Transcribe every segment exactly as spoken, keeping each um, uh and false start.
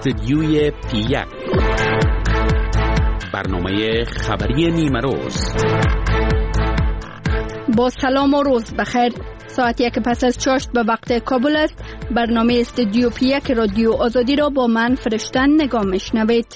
استدیوی پی یک، برنامه خبری نیمه روز. با سلام و روز بخیر. ساعت یک پس از چاشت به وقت کابل است. برنامه استدیو پی یک رادیو آزادی را با من فرشتن نگاه میشنوید.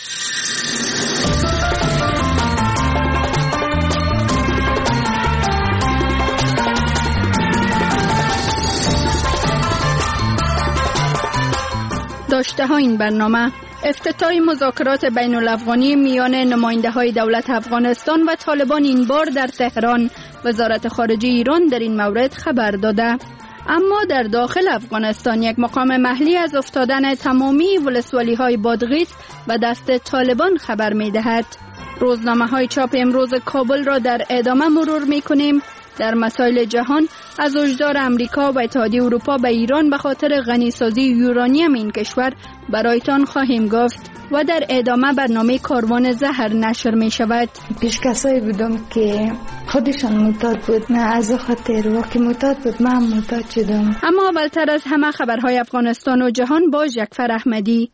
داشته ها این برنامه: افتتاح مذاکرات بین الافغانی میان نماینده های دولت افغانستان و طالبان این بار در تهران. وزارت خارجه ایران در این مورد خبر داده. اما در داخل افغانستان یک مقام محلی از افتادن تمامی ولسوالی های بادغیس و دست طالبان خبر می دهد. روزنامه های چاپ امروز کابل را در ادامه مرور می کنیم. در مسائل جهان از هشدار امریکا و اتحادیه اروپا به ایران به خاطر غنیسازی یورانیم این کشور برایتان خواهیم گفت و در ادامه برنامه کاروان زهر نشر می شود. پیش کسایی بودم که خودشان معتاد بود، نه از خاطر وقتی معتاد بود من معتاد شدم. اما اولتر از همه خبرهای افغانستان و جهان با جعفر احمدی.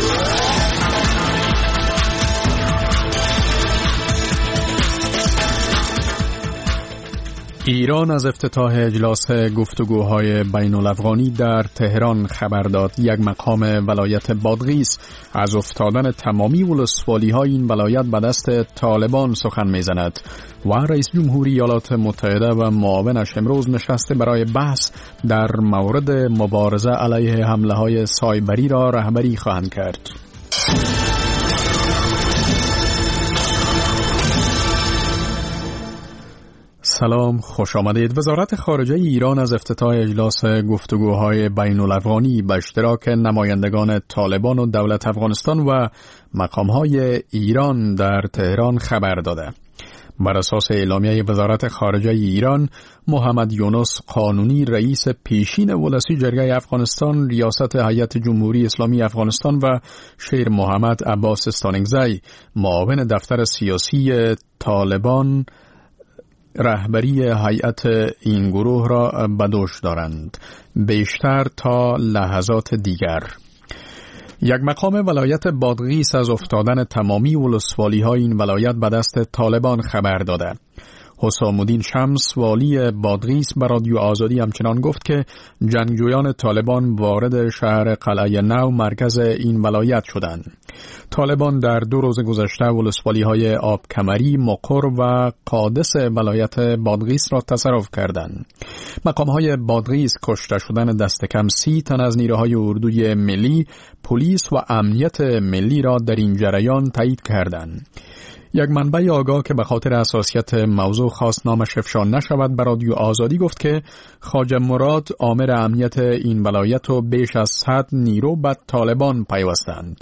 ایران از افتتاح اجلاس گفتگوهای بین الافغانی در تهران خبر داد. یک مقام ولایت بادغیس از افتادن تمامی ولسوالی های این ولایت به دست طالبان سخن میزند و رئیس جمهوری ایالات متحده و معاونش امروز نشسته برای بحث در مورد مبارزه علیه حمله های سایبری را رهبری خواهند کرد. سلام، خوش آمدید. وزارت خارجه ایران از افتتاح اجلاس گفتگوهای بین الافغانی به اشتراک نمایندگان طالبان و دولت افغانستان و مقامهای ایران در تهران خبر داده. بر اساس اعلامیه وزارت خارجه ایران، محمد یونس قانونی رئیس پیشین ولسی جرگه افغانستان، ریاست هیئت جمهوری اسلامی افغانستان و شیر محمد عباس استانگزی معاون دفتر سیاسی طالبان رهبری هیئت این گروه را به دوش دارند. بیشتر تا لحظات دیگر. یک مقام ولایت بادغیس از افتادن تمامی ولسوالی های این ولایت به دست طالبان خبر داده. حسام الدین شمس والی بادغیس به رادیو آزادی همچنان گفت که جنگجویان طالبان وارد شهر قلعه نو مرکز این ولایت شدند. طالبان در دو روز گذشته ولسوالی های آب کمری، مقر و قادس ولایت بادغیس را تصرف کردند. مقام های بادغیس کشته شدن دست کم سی تن از نیروهای اردوی ملی، پلیس و امنیت ملی را در این جریان تایید کردند. یک منبع آگاه که به خاطر حساسیت موضوع خواست نامش افشا نشود به رادیو آزادی گفت که خواجه مراد آمر امنیت این ولایت و بیش از صد نیرو به طالبان پیوستند.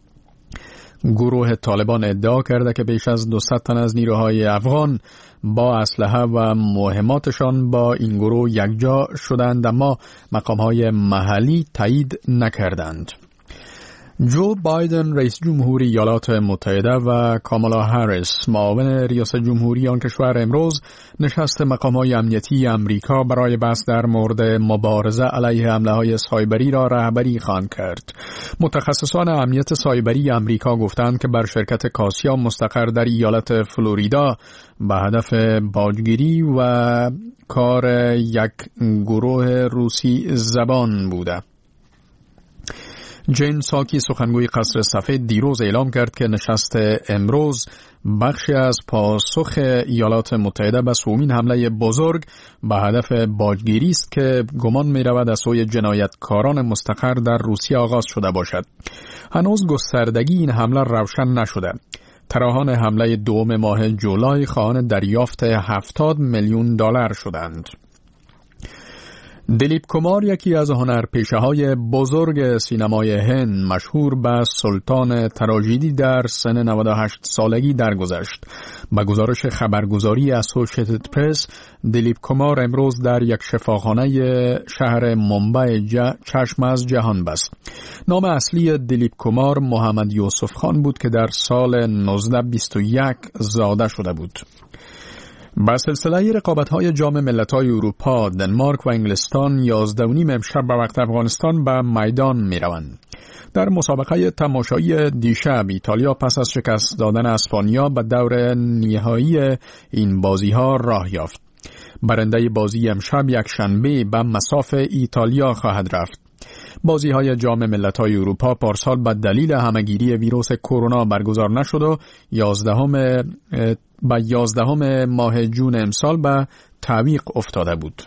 گروه طالبان ادعا کرده که بیش از دویست تن از نیروهای افغان با اسلحه و مهماتشان با این گروه یکجا شدند، اما مقام‌های محلی تایید نکردند. جو بایدن رئیس جمهوری ایالات متحده و کامالا هریس معاون ریاست جمهوری آن کشور امروز نشست مقام‌های امنیتی امریکا برای بحث در مورد مبارزه علیه حمله‌های سایبری را رهبری خواهند کرد. متخصصان امنیت سایبری امریکا گفتند که بر شرکت کاسیا مستقر در ایالت فلوریدا به هدف باجگیری و کار یک گروه روسی زبان بوده. جین ساکی سخنگوی قصر سفید دیروز اعلام کرد که نشست امروز بخشی از پاسخ ایالات متحده به سومین حمله بزرگ به هدف باجگیری است که گمان می رود از سوی جنایتکاران مستقر در روسیه آغاز شده باشد. هنوز گستردگی این حمله روشن نشده. طراحان حمله دوم ماه جولای خواهان دریافت هفتاد میلیون دلار شدند. دلیپ کمار یکی از هنرپیشه های بزرگ سینمای هند مشهور به سلطان تراژدی در سن نود و هشت سالگی درگذشت. به گزارش خبرگزاری اسوسییتد پرس، دلیپ کمار امروز در یک شفاخانه شهر ممبئی چشم از جهان بست. نام اصلی دلیپ کمار محمد یوسف خان بود که در سال نوزده بیست و یک زاده شده بود. با سلسله رقابت‌های جام ملت‌های اروپا، دنمارک و انگلستان یازده و نیم امشب به وقت افغانستان به میدان می‌روند. در مسابقه تماشایی دیشب ایتالیا پس از شکست دادن اسپانیا به دور نهایی این بازی‌ها راه یافت. برنده بازی امشب یک شنبه به مصاف ایتالیا خواهد رفت. بازی‌های جام ملت‌های اروپا پارسال به دلیل همه‌گیری ویروس کرونا برگزار نشد و یازدهم با یازدهم ماه جون امسال به تعویق افتاده بود.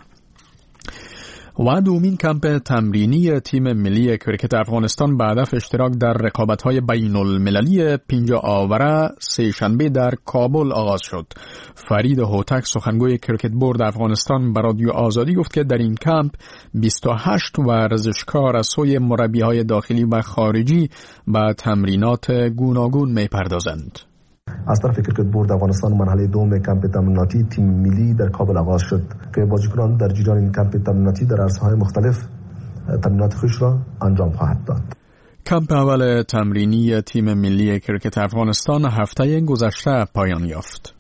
و دومین کمپ تمرینی تیم ملی کرکت افغانستان به هدف اشتراک در رقابت‌های بین المللی پنجاه آوره سه شنبه در کابل آغاز شد. فرید هوتک سخنگوی کرکت بورد افغانستان به رادیو آزادی گفت که در این کمپ بیست و هشت ورزشکار از سوی مربی‌های داخلی و خارجی به تمرینات گوناگون می‌پردازند. از طرف کرکت بورد افغانستان مرحله دوم کمپ تمریناتی تیم ملی در کابل آغاز شد که بازیکنان در جریان این کمپ تمریناتی در عرصه‌های مختلف تمرینات خوش را انجام خواهد داد. کمپ اول تمرینی تیم ملی کرکت افغانستان هفته گذشته پایان یافت.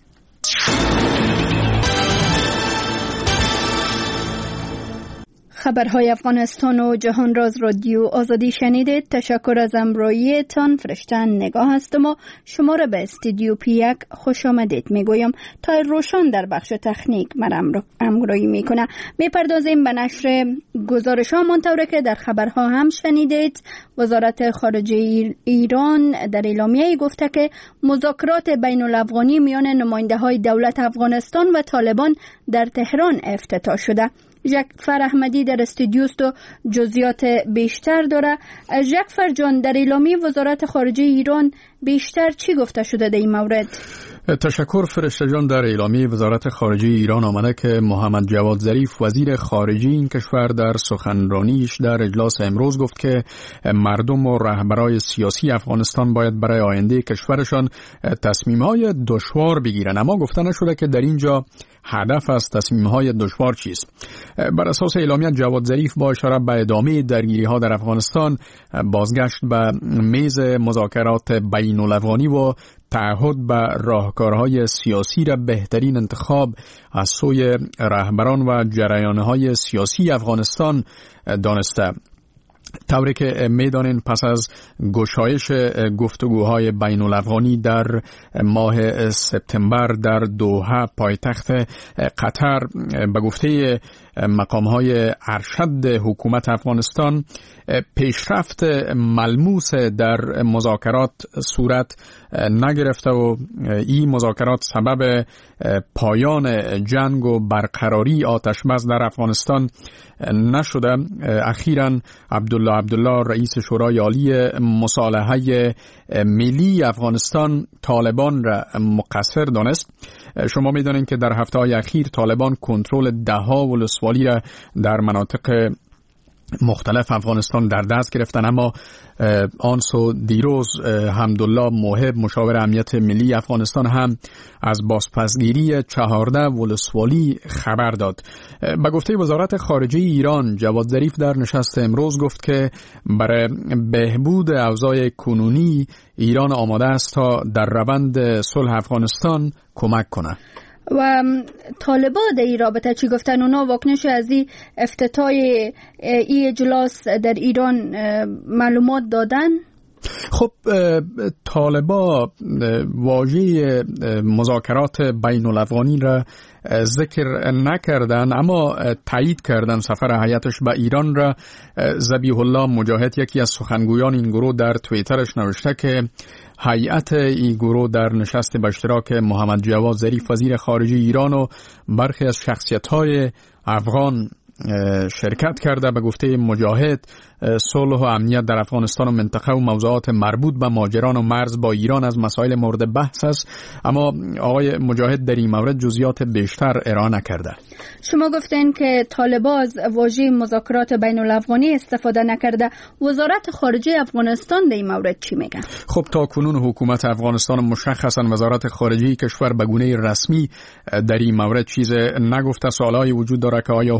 خبرهای افغانستان و جهان راز رادیو آزادی شنیدید. تشکر از همراهیتان. فرشتن نگاه هستم و شما را به استودیو پی یک خوش آمدید میگویم. تا روشن در بخش تکنیک مرا همراهی میکنه. میپردازیم به نشر گزارش ها منطوره که در خبرها هم شنیدید. وزارت خارجه ایران در اعلامیه گفته که مذاکرات بین الافغانی میان نماینده های دولت افغانستان و طالبان در تهران افتتاح شده. جعفر احمدی در استودیوست و جزئیات بیشتر داره. جعفر جان، در اعلامیه وزارت خارجه ایران بیشتر چی گفته شده در این مورد؟ تشکر فرشته جان. در اعلامیه وزارت خارجه ایران آمده که محمد جواد ظریف وزیر خارجه این کشور در سخنرانیش در اجلاس امروز گفت که مردم و رهبرای سیاسی افغانستان باید برای آینده کشورشان تصمیم‌های دشوار بگیرن، اما گفته نشده که در اینجا هدف از تصمیم‌های دشوار چیست. بر اساس اعلامیه جواد ظریف با اشاره به ادامه درگیری‌ها در افغانستان بازگشت به میز مذاکرات بین الافغانی و تعهد به راهکارهای سیاسی را بهترین انتخاب از سوی رهبران و جریان‌های سیاسی افغانستان دانسته. طوری که میدانین پس از گشایش گفتگوهای بین الافغانی در ماه سپتامبر در دوحه پایتخت قطر به گفته مقام‌های ارشد حکومت افغانستان پیشرفت ملموس در مذاکرات صورت نگرفته و این مذاکرات سبب پایان جنگ و برقراری آتش بس در افغانستان نشده. اخیراً عبدالله عبدالله رئیس شورای عالی مصالحه ملی افغانستان طالبان را مقصر دانست. شما می‌دانید که در هفته‌های اخیر طالبان کنترل ده‌ها ولسوالی را در مناطق مختلف افغانستان در دست گرفتن، اما آنسو دیروز حمدالله موهب مشاور امنیت ملی افغانستان هم از بازپسگیری چهارده ولسوالی خبر داد. به گفته وزارت خارجه ایران جواد ظریف در نشست امروز گفت که برای بهبود اوضاع کنونی ایران آماده است تا در روند صلح افغانستان کمک کنه. و طالبا در این رابطه چی گفتن؟ اونا واکنش از این افتتاح این اجلاس در ایران معلومات دادن؟ خب طالبا واژه مذاکرات بین الافغانی را ذکر نکردن، اما تایید کردن سفر هیئتش به ایران را. ذبیح الله مجاهد یکی از سخنگویان این گروه در توییترش نوشته که هیئت این گروه در نشست به اشتراک محمد جواد ظریف وزیر خارجه ایران و برخی از شخصیت‌های افغان شرکت کرده. به گفته مجاهد صلح و امنیت در افغانستان و منطقه و موضوعات مربوط به ماجران و مرز با ایران از مسائل مورد بحث است، اما آقای مجاهد در این مورد جزئیات بیشتر ارائه نکرده. شما گفتین که طالبان از واژه مذاکرات بین الافغانی استفاده نکرده. وزارت خارجه افغانستان در این مورد چی میگه؟ خب تا کنون حکومت افغانستان مشخصا وزارت خارجه کشور به گونه رسمی در این مورد چیز نگفته. سوالای وجود داره که آیا حکومت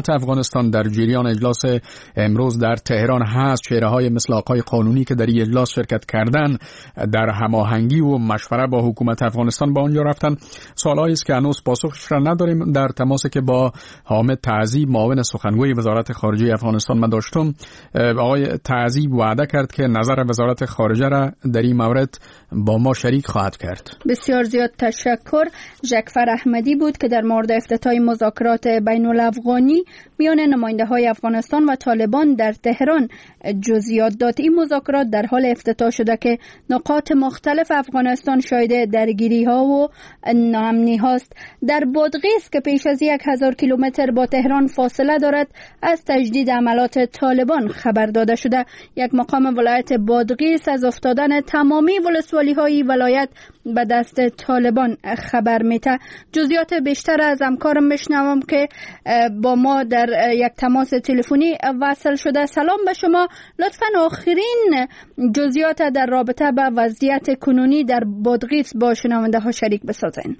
حکومت افغانستان در جریان اجلاس امروز در تهران هست. چهره‌های مثل آقای قانونی که در این اجلاس شرکت کردن در هماهنگی و مشوره با حکومت افغانستان با آنجا رفتن. سوالایی است که هنوز پاسخش را نداریم. در تماسی که با حامد تعذیب معاون سخنگوی وزارت خارجه افغانستان من داشتم، آقای تعذیب وعده کرد که نظر وزارت خارجه را در این مورد با ما شریک خواهد کرد. بسیار زیاد تشکر. جعفر احمدی بود که در مورد افتتاح مذاکرات بین الافغانی میان نماینده های افغانستان و طالبان در تهران جزئیات داد. این مذاکرات در حال افتتاح شده که نقاط مختلف افغانستان شاهد درگیری ها و ناامنی هاست. در بادغیس که پیش از یک هزار کیلومتر با تهران فاصله دارد از تجدید عملات طالبان خبر داده شده. یک مقام ولایت بادغیس از افتادن تمامی ولسوالی های ولایت به دست طالبان خبر میده. جزئیات بیشتر از همکارم میشنوم که با ما در یک تماس تلفنی وصل شده. سلام به شما. لطفاً آخرین جزئیات در رابطه با وضعیت کنونی در بادغیس با شنونده ها شریک بسازین.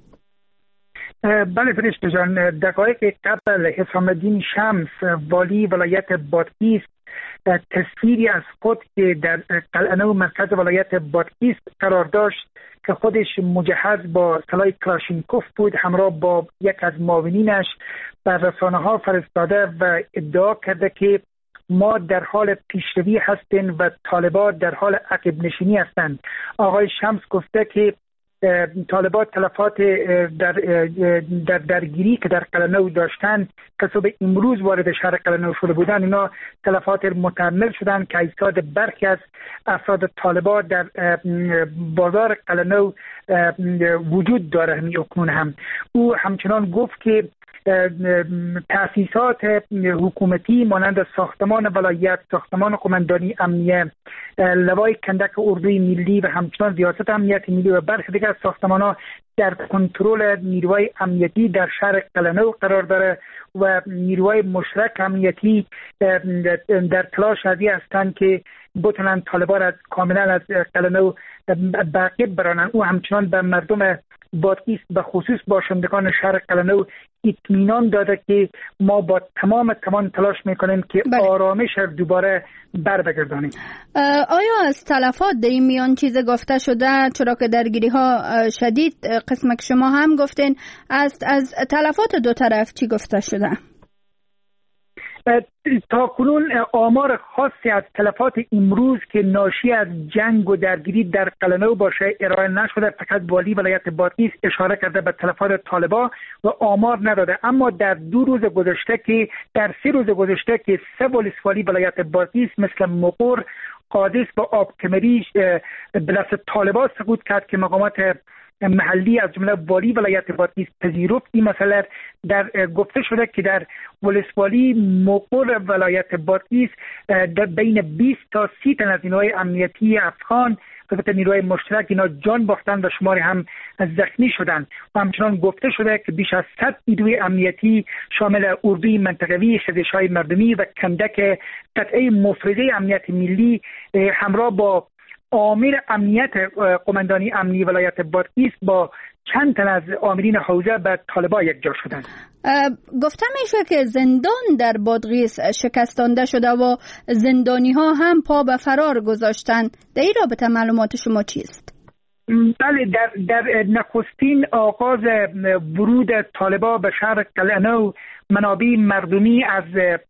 بله فرشته جان، دقایق قبل حسام الدین شمس والی ولایت بادغیس تصویری از خود که در قلعه نو مرکز ولایت بادغیس قرار داشت که خودش مجهز با سلاح کلاشینکوف بود، همراه با یک از معاونینش بر رسانه ها فرستاده و ادعا کرده که ما در حال پیشروی هستیم و طالبان در حال عقب نشینی هستند. آقای شمس گفته که طالبان تلفات در در درگیری که در قلعه نو داشتن که صبح امروز وارد شهر قلعه نو شده بودن، اینا تلفات متحمل شدن که اجساد برخی از افراد طالبان در بازار قلعه نو وجود داره. همین اکنون هم او همچنان گفت که تأسیسات حکومتی مانند ساختمان ولایت، ساختمان قماندانی امنیه، لوای کندک اردوی ملی و همچنان ریاست امنیت ملی و برخی دیگر ساختمان‌ها در کنترل نیروهای امنیتی در شهر قلعه نو قرار داره و نیروهای مشترک امنیتی در تلاش هدی هستند که بتونن طالبان از کاملا از قلعه نو باقی برانن. او همچنان به مردم بادغیس به خصوص باشندگان شهر قلعه نو اطمینان داده که ما با تمام توان تلاش میکنیم که بله. آرامش دوباره بر بگردانیم. آیا از تلفات در این میان چیز گفته شده؟ چرا که درگیری ها شدید قسم که شما هم گفتین، از از تلفات دو طرف چی گفته شده؟ تا کنون آمار خاصی از تلفات امروز که ناشی از جنگ و درگیری در قلعه نو باشه ارائه نشده. فقط والی ولایت بادغیس اشاره کرده به تلفات طالبان و آمار نداده. اما در دو روز گذشته که در سه روز گذشته که سه ولسوالی ولایت بادغیس مثل مقر، قادس و آبکمری به دست طالبان سقوط کرد که مقامات محلی از جمله والی ولایت بادغیس پذیرفت این مسئله. در گفته شده که در ولسوالی مقر ولایت بادغیس در بین بیست تا سی تن از نیروهای امنیتی افغان و نیروهای مشترک اینا جان باختن و شماری هم زخمی شدند. و همچنان گفته شده که بیش از صد نیروی امنیتی شامل اردوی منطقوی، خزش‌های مردمی و کندک قطعه مفرده امنیت ملی همراه با آمر امنیت قماندانی امنی ولایت بادغیس با چند تن از آمرین حوزه به طالبان یک جا شدند. گفته میشه که زندان در بادغیس شکستانده شده و زندانی ها هم پا به فرار گذاشتن. در این رابطه معلومات شما چیست؟ بله، در در نخستین آغاز ورود طالبان به شهر قلعه نو منابع مردمی از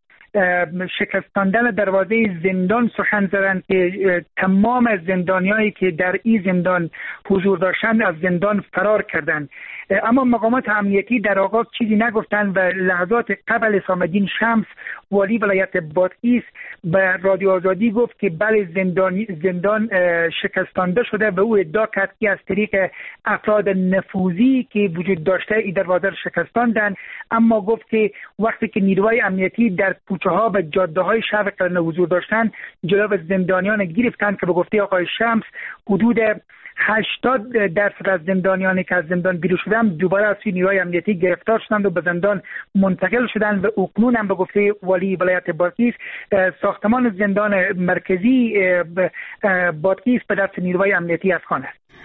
شکستاندن دروازه زندان سخن زدند که تمام زندانیایی که در این زندان حضور داشتند از زندان فرار کردند. اما مقامات امنیتی در آغاز چیزی نگفتند و لحظات قبل حسام الدین شمس والی ولایت بادغیس به رادیو آزادی گفت که بله زندان زندان شکستانده شده و او ادعا کرد که از طریق افراد نفوذی که وجود داشته این دروازه را شکستاندند. اما گفت که وقتی که نیروهای امنیتی در کوچه ها و جاده های شهر قلعه نو حضور داشتند جلو زندانیان گرفتند که به گفته آقای شمس حدود هشتاد درصد از زندانیانی که از زندان بیرون شدند دوباره از نیروهای امنیتی گرفتار شدند و به زندان منتقل شدند و اکنون هم به گفته والی ولایت بادغیس ساختمان زندان مرکزی بادغیس به دست نیروهای امنیتی افغان است.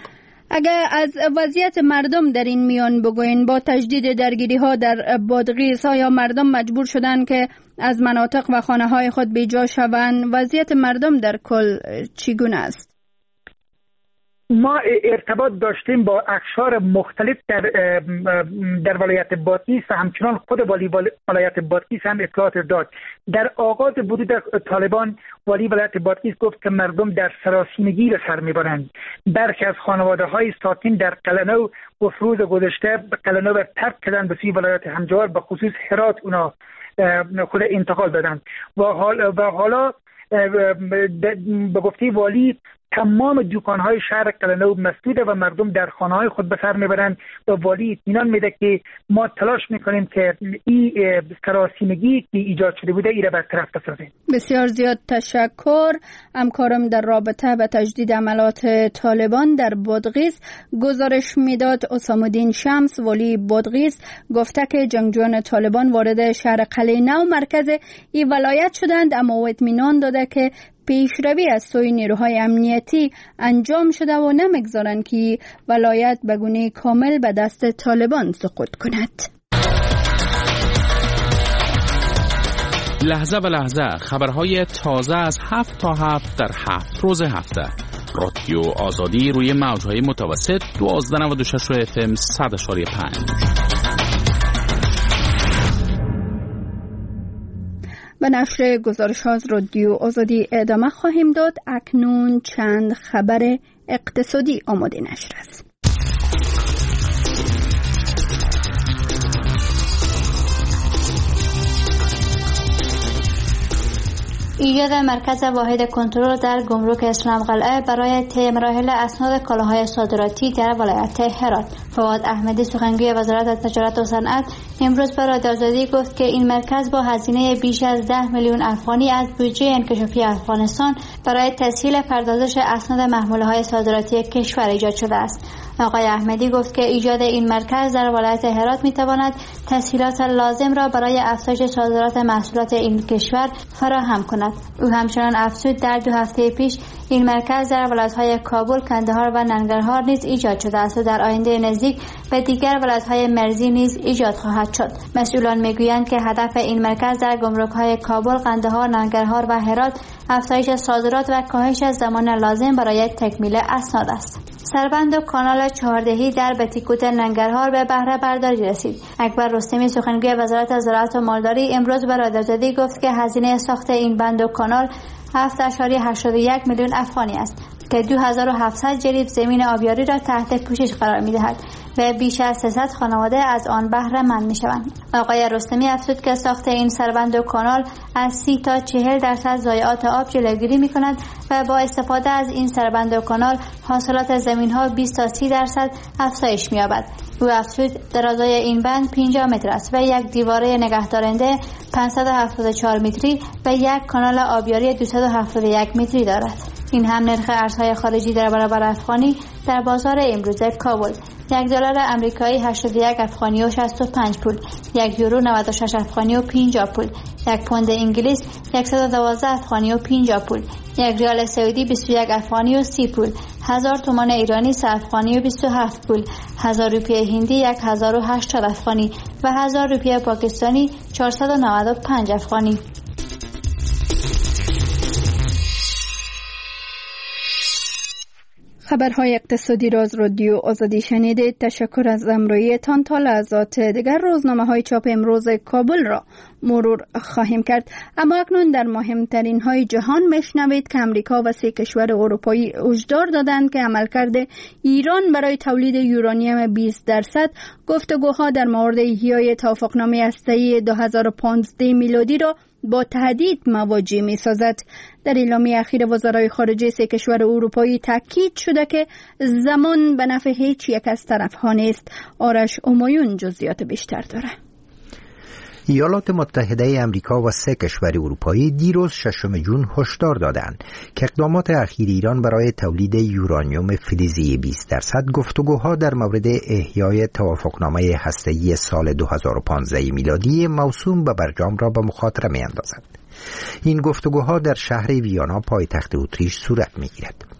اگر از وضعیت مردم در این میان بگوین، با تجدید درگیری ها در بادغیس آیا مردم مجبور شدن که از مناطق و خانه های خود بیجا شوند؟ وضعیت مردم در کل چگونه است؟ ما ارتباط داشتیم با اقشار مختلف در در ولایت بادغیس و همچنان خود والی ولایت بادغیس هم اطلاعات داد. در آغاز ورود طالبان والی ولایت بادغیس گفت که مردم در سراسیمگی به سر میبرند. برخی از خانواده های ساکن در قلنو و روز گذشته قلنو را ترک کردند به سوی ولایت همجوار، به خصوص هرات اونا خود انتقال دادند و حالا و حالا به گفته والی تمام دکان‌های شهر قلنو مسدوده و مردم در خانه‌های خود به سر میبرند و والی اطمینان میده که ما تلاش میکنیم که این سراسیمگی که ایجاد شده بوده این را برطرف بسازیم. بسیار زیاد تشکر. همکارم در رابطه به تجدید عملات طالبان در بادغیس گزارش میداد. اسامه الدین شمس والی بادغیس گفته که جنگجویان طالبان وارد شهر قلنو مرکز این ولایت شدند، اما او اطمینان داده که پیشروی از سوی نیروهای امنیتی انجام شده و نمیگذارند که ولایت به گونه کامل به دست طالبان سقوط کند. لحظه به لحظه خبرهای تازه از هفت تا هفت در هفت روز هفته. رادیو آزادی روی موجهای متوسط دوازده نود و شش اف ام صد اشاری پنج. به نشر گزارش از رادیو آزادی ادامه خواهیم داد. اکنون چند خبر اقتصادی آماده نشر است. ایجاد مرکز واحد کنترل در گمرک اسلام قلعه برای طی مراحل اسناد کالاهای صادراتی در ولایت هرات. فواد احمدی سخنگوی وزارت تجارت و صنعت امروز به رادیو آزادی گفت که این مرکز با هزینه بیش از ده میلیون افغانی از بودجه انکشافی افغانستان برای تسهیل پردازش اسناد محموله‌های صادراتی کشور ایجاد شده است. آقای احمدی گفت که ایجاد این مرکز در ولایت هرات می‌تواند تسهیلات لازم را برای افزایش صادرات محصولات این کشور فراهم کند. او همچنان افزود در دو هفته پیش این مرکز در ولایت‌های کابل، کندهار و ننگرهار نیز ایجاد شده است و در آینده نزدیک به دیگر ولایت‌های مرزی نیز ایجاد خواهد شد. مسئولان می‌گویند که هدف این مرکز در گمرک‌های کابل، قندهار، ننگرهار و هرات افزایش صادرات و کاهش زمان لازم برای تکمیل اسناد است. سربند و کانال چهاردهی در بتیکوت ننگرهار به بهره برداری رسید. اکبر رستمی سخنگوی وزارت زراعت و مالداری امروز به رادیو آزادی گفت که هزینه ساخت این بند و کانال هفت ممیز هشتاد و یک میلیون افغانی است که دو هزار و هفتصد جریب زمین آبیاری را تحت پوشش قرار می‌دهد و بیش از سیصد خانواده از آن بهره مند می‌شوند. آقای رستمی افزود که ساخت این سربند و کانال از سی تا چهل درصد ضایعات آب جلوگیری می‌کند و با استفاده از این سربند و کانال حاصلات زمین‌ها بیست تا سی درصد افزایش می‌یابد. او افزود درازای این بند پنجاه متر است و یک دیواره نگهدارنده پانصد و هفتاد و چهار متری و یک کانال آبیاری دویست و هفتاد و یک متری دارد. این هم نرخ ارزهای خارجی در برابر افغانی در بازار امروز کابل: یک دلار آمریکایی هشتاد و یک افغانی و شصت و پنج پول، یک یورو نود و شش افغانی و پنجاه پول، یک پوند انگلیس صد و دوازده افغانی و پنجاه پول، یک ریال سعودی بیست و یک افغانی و سی پول، هزار تومان ایرانی سه افغانی و بیست و هفت پول، هزار روپیه هندی هزار و هشتاد افغانی و هزار روپیه پاکستانی چهارصد و نود و پنج افغانی. خبرهای اقتصادی را از رادیو آزادی شنیدید. تشکر از همراهیتان. تا لحظات دیگر روزنامه‌های چاپ امروز کابل را مرور خواهیم کرد. اما اکنون در مهمترین های جهان میشنوید که امریکا و سه کشور اروپایی هشدار دادند که عملکرد ایران برای تولید یورانیم بیست درصد گفتگوها در مورد احیای توافقنامه هسته‌ای دو هزار و پانزده میلادی را با تهدید مواجه می سازد. در اعلامیه اخیر وزرای خارجه سه کشور اروپایی تاکید شده که زمان به نفع هیچ یک از طرف‌ها نیست. آرش همایون جزئیات بیشتر داره. ایالات متحده آمریکا و سه کشور اروپایی دیروز ششم ژوئن هشدار دادند که اقدامات اخیر ایران برای تولید یورانیوم فلزی بیست درصد گفتگوها در مورد احیای توافقنامه هسته‌ای سال دو هزار و پانزده میلادی موسوم به برجام را به مخاطره می‌اندازد. این گفتگوها در شهر ویانا پایتخت اتریش صورت می‌گیرد.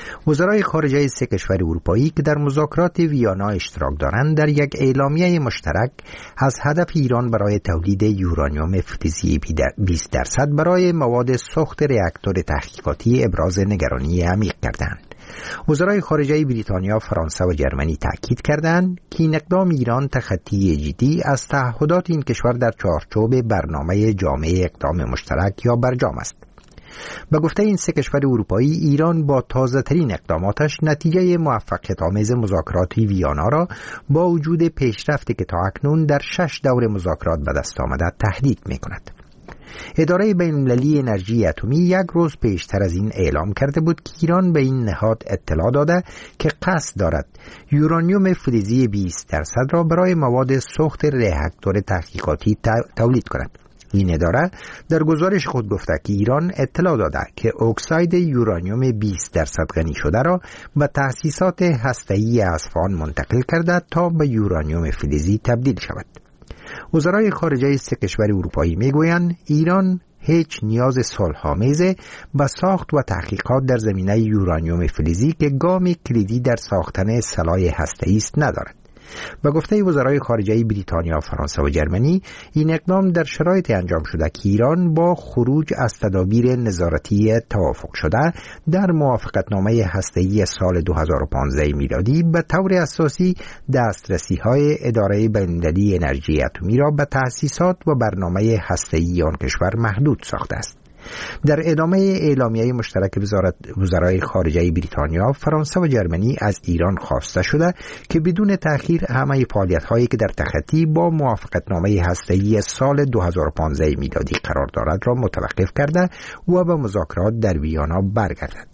وزرای خارجه سه کشور اروپایی که در مذاکرات ویانا اشتراک دارند در یک اعلامیه مشترک از هدف ایران برای تولید یورانیوم فلزی بیست درصد برای مواد سوخت راکتور تحقیقاتی ابراز نگرانی عمیق کردند. وزرای خارجه بریتانیا، فرانسه و جرمنی تاکید کردند که این اقدام ایران تخطی جدی از تعهدات این کشور در چارچوب برنامه جامعه اقدام مشترک یا برجام است. به گفته این سه کشور اروپایی، ایران با تازه ترین اقداماتش نتیجه موفقیت آمیز مذاکرات ویانا را با وجود پیشرفتی که تا اکنون در شش دور مذاکرات به دست آمده تهدید می کند. اداره بین‌المللی انرژی اتمی یک روز پیشتر از این اعلام کرده بود که ایران به این نهاد اطلاع داده که قصد دارد یورانیوم فلزی بیست درصد را برای مواد سوخت راکتور تحقیقاتی تولید کند. این اداره در گزارش خود گفته که ایران اطلاع داده که اکساید یورانیوم بیست درصد غنی شده را به تأسیسات هسته‌ای اصفهان منتقل کرده تا به یورانیوم فلزی تبدیل شود. وزرای خارجه سه کشور اروپایی میگویند ایران هیچ نیاز صلح‌آمیز به ساخت و تحقیقات در زمینه یورانیوم فلزی که گام کلیدی در ساختن سلاح هسته‌ای است ندارد. به گفته وزرای خارجه بریتانیا، فرانسه و جرمنی، این اقدام در شرایطی انجام شده که ایران با خروج از تدابیر نظارتی توافق شده در موافقتنامه هسته‌ای سال دو هزار و پانزده میلادی به طور اساسی دسترسی‌های اداره بین‌المللی انرژی اتمی را به تأسیسات و برنامه هسته‌ای آن کشور محدود ساخته است. در ادامه اعلامیه مشترک وزارت وزرای خارجه بریتانیا، فرانسه و جرمنی از ایران خواسته شده که بدون تأخیر همه فعالیت‌هایی که در تخطی با موافقتنامه هسته‌ای سال دو هزار و پانزده میلادی قرار دارد را متوقف کرده و به مذاکرات در ویانا برگردد.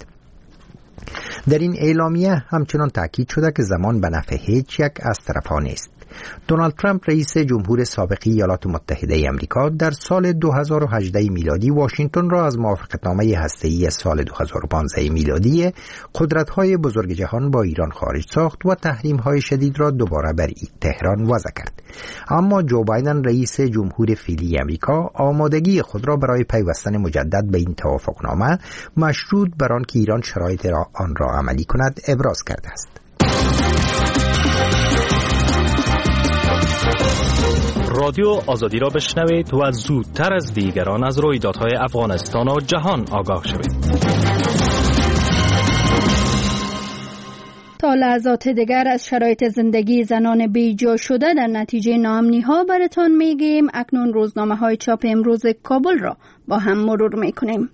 در این اعلامیه همچنان تأکید شده که زمان به نفع هیچ یک از طرفان نیست. دونالد ترامپ رئیس جمهور سابق ایالات متحده آمریکا در سال دو هزار و هجده میلادی واشنگتن را از موافقتنامه هسته‌ای سال دو هزار و پانزده میلادی قدرت‌های بزرگ جهان با ایران خارج ساخت و تحریم‌های شدید را دوباره بر تهران وضع کرد. اما جو بایدن رئیس جمهور فعلی آمریکا آمادگی خود را برای پیوستن مجدد به این توافقنامه مشروط بر آنکه ایران شرایط را آن را عملی کند ابراز کرده است. رادیو آزادی را بشنوید و زودتر از دیگران از رویدادهای افغانستان و جهان آگاه شوید. تا لحظات دیگر از شرایط زندگی زنان بیجا شده در نتیجه ناامنی ها براتان میگیم. اکنون روزنامه های چاپ امروز کابل را با هم مرور میکنیم.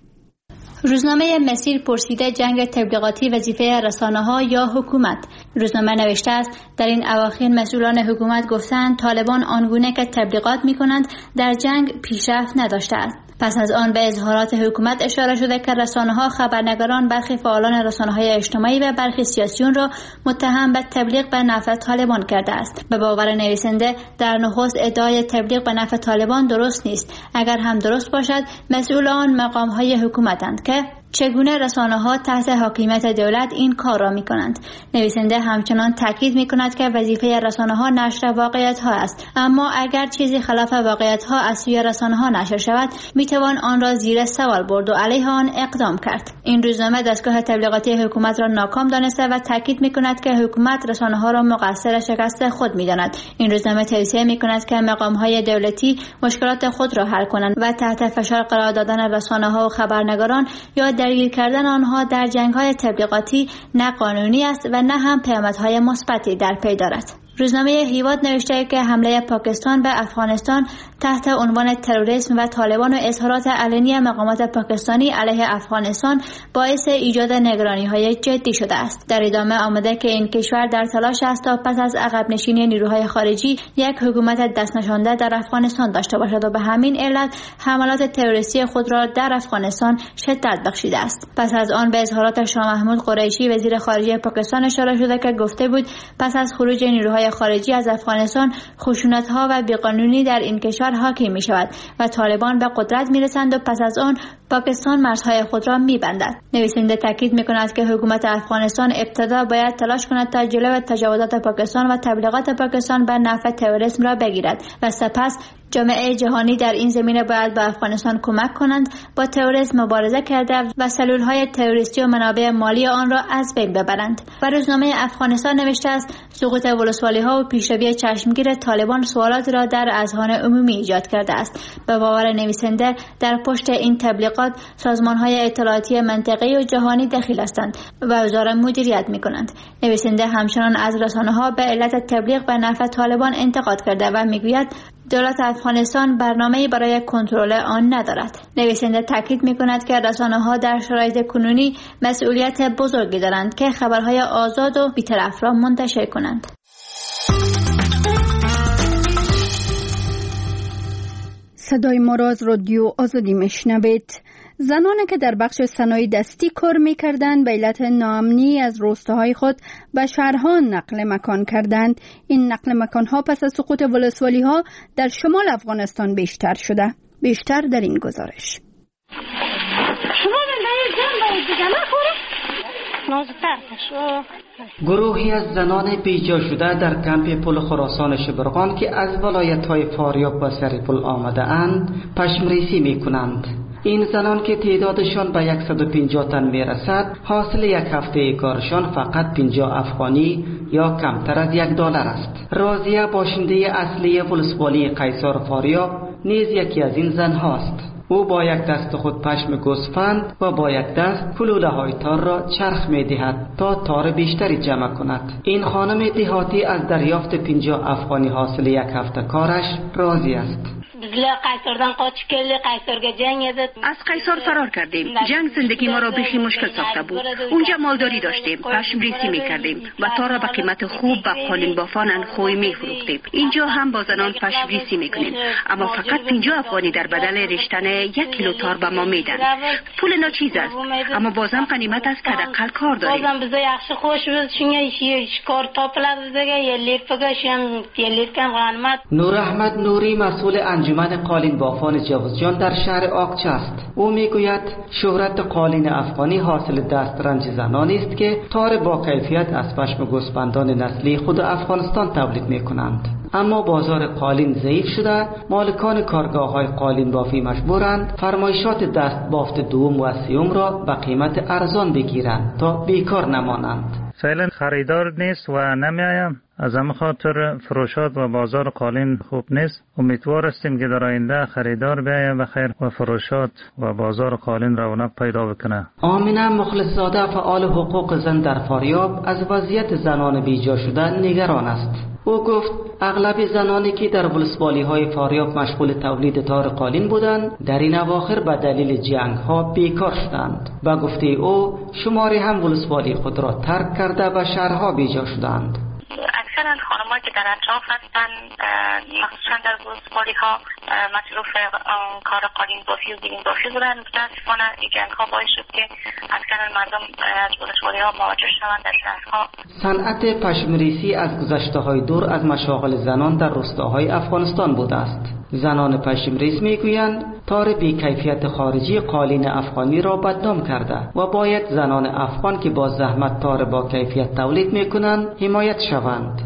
روزنامه مسیر پرسیده جنگ تبلیغاتی وظیفه رسانه‌ها یا حکومت. روزنامه نوشته است در این اواخر مسئولان حکومت گفتند طالبان آنگونه که تبلیغات می‌کنند در جنگ پیشرفت نداشته است. پس از آن به اظهارات حکومت اشاره شده که رسانه‌ها، خبرنگاران، برخی فعالان رسانه‌های اجتماعی و برخی سیاسیون را متهم به تبلیغ به نفع طالبان کرده است. به باور نویسنده در نخست ادعای تبلیغ به نفع طالبان درست نیست. اگر هم درست باشد مسئولان مقام‌های حکومتند که چگونه رسانه‌ها تحت حاکمیت دولت این کار را می‌کنند. نویسنده همچنان تاکید می‌کند که وظیفه رسانه‌ها نشر واقعیت‌ها است، اما اگر چیزی خلاف واقعیت‌ها از سوی رسانه‌ها نشر شود می‌توان آن را زیر سوال برد و علیه آن اقدام کرد. این روزنامه دستگاه تبلیغاتی حکومت را ناکام دانسته و تاکید می‌کند که حکومت رسانه‌ها را مقصر شکست خود می‌داند. این روزنامه توصیه می‌کند که مقام‌های دولتی مشکلات خود را حل کنند و تحت فشار قرار دادن رسانه‌ها و خبرنگاران یا درگیر کردن آنها در جنگ‌های تبلیغاتی نه قانونی است و نه هم پیامدهای مثبتی در پی دارد. روزنامه هیواد نوشته که حمله پاکستان به افغانستان تحت عنوان تروریسم و طالبان و اظهارات علنی مقامات پاکستانی علیه افغانستان باعث ایجاد نگرانی‌های جدی شده است. در ادامه آمده که این کشور در تلاش است تا پس از عقب نشینی نیروهای خارجی یک حکومت دست نشانده در افغانستان داشته باشد و به همین علت حملات تروریستی خود را در افغانستان شدت بخشیده است. پس از آن به اظهارات شاه محمود قریشی وزیر خارجه پاکستان اشاره شده که گفته بود پس از خروج نیروهای خارجی از افغانستان خشونت‌ها و بیقانونی در این کشور حاکم می‌شود و طالبان به قدرت می‌رسند و پس از آن پاکستان مرزهای خود را می‌بندد. نویسنده تاکید می‌کند که حکومت افغانستان ابتدا باید تلاش کند تا جلوی تجاوزات پاکستان و تبلیغات پاکستان به نفع تروریسم را بگیرد و سپس جامعه جهانی در این زمینه باید به افغانستان کمک کنند با تروریسم مبارزه کرده و سلولهای تروریستی و منابع مالی آن را از بین ببرند. و روزنامه افغانستان نوشته است سقوط ولسوالی‌ها و پیشروی چشمگیر طالبان سوالاتی را در اذهان عمومی ایجاد کرده است. به باور نویسنده در پشت این تبلیغات سازمان‌های اطلاعاتی منطقه‌ای و جهانی دخیل هستند و اوضاع مدیریت می‌کنند. نویسنده همچنان از رسانه‌ها به علت تبلیغ به نفع طالبان انتقاد کرده و می‌گوید دولت افغانستان برنامه‌ای برای کنترل آن ندارد. نویسنده تاکید می‌کند که رسانه‌ها در شرایط کنونی مسئولیت بزرگی دارند که خبرهای آزاد و بی‌طرف را منتشر کنند. صدای ما را از رادیو آزادی میشنوید. زنانی که در بخش صنایع دستی کار می‌کردند به علت ناامنی از روستاهای خود به شهرها نقل مکان کردند. این نقل مکان‌ها پس از سقوط ولسوالی‌ها در شمال افغانستان بیشتر شده. بیشتر در این گزارش. گروهی از زنان بیجا شده در کمپ پل خراسان شبرغان که از ولایت‌های فاریاب و سرپل آمده اند پشمریسی می‌کنند. این زنان که تعدادشان به صد و پنجاه تن میرسد حاصل یک هفته کارشان فقط پنجاه افغانی یا کمتر از یک دلار است. رازیه باشنده اصلی ولسوالی قیصر فاریاب نیز یکی از این زن هاست. او با یک دست خود پشم گوسفند و با یک دست کلوله های تار را چرخ می دهد تا تار بیشتری جمع کند. این خانم دهاتی از دریافت پنجاه افغانی حاصل یک هفته کارش راضی است. از قیصر فرار کردیم. جنگ زندگی ما را بخی مشکل ساخته بود. اونجا مالداری داشتیم، پشم ریسی می کردیم و تا را به قیمت خوب به قالین بافان انخوی می فروختیم. اینجا هم با زنان پشم ریسی می کنیم، اما فقط پنجاه افغانی در بدل رشتن یک کیلو تار به ما میدن. پول ناچیز است، اما بازم غنیمت است که حداقل کار داریم. نور احمد نوری مسئول انجمن قالین بافان جوزجان در شهر آقچه است. او میگوید شهرت قالین افغانی حاصل دسترنج زنانی است که تار با کیفیت از پشم گوسفندان نسلی خود افغانستان تولید میکنند. اما بازار قالین ضعیف شده، مالکان کارگاه‌های قالین بافی مجبورند فرمایشات دست بافت دوم و سوم را به قیمت ارزان بگیرند تا بیکار نمانند. فعلا خریدار نیست و نمیایم. از همه خاطر فروشات و بازار قالین خوب نیست. امیدوار هستیم که در آینده خریدار بیاید و خیر و فروشات و بازار قالین رونق پیدا بکنه. آمینه مخلصزاده فعال حقوق زن در فاریاب از وضعیت زنان بیجا شده نگران است. او گفت اغلب زنانی که در ولسوالی های فاریاب مشغول تولید تار قالین بودند در این اواخر به دلیل جنگ ها بیکار شدند. با گفته او شماری هم ولسوالی خود را ترک کرده و شهرها بیجا شدند. اکثرا خانم‌ها که در اطراف هستن مخصوصا در ولسوالی ها مصروف کار قالین بافی و بیرین بافی بودن. متاسفانه این جنگ ها باعث شد که اکثرا مردم از ولسوالی ها مهاجر شوند در شهرها. صنعت پشمریسی از گذشته های دور از مشاغل زنان در روستاهای افغانستان بوده است. زنان پشمریز میگویند تار بی‌کیفیت خارجی قالین افغانی را بدنام کرده و باید زنان افغان که با زحمت تار با کیفیت تولید میکنند حمایت شوند.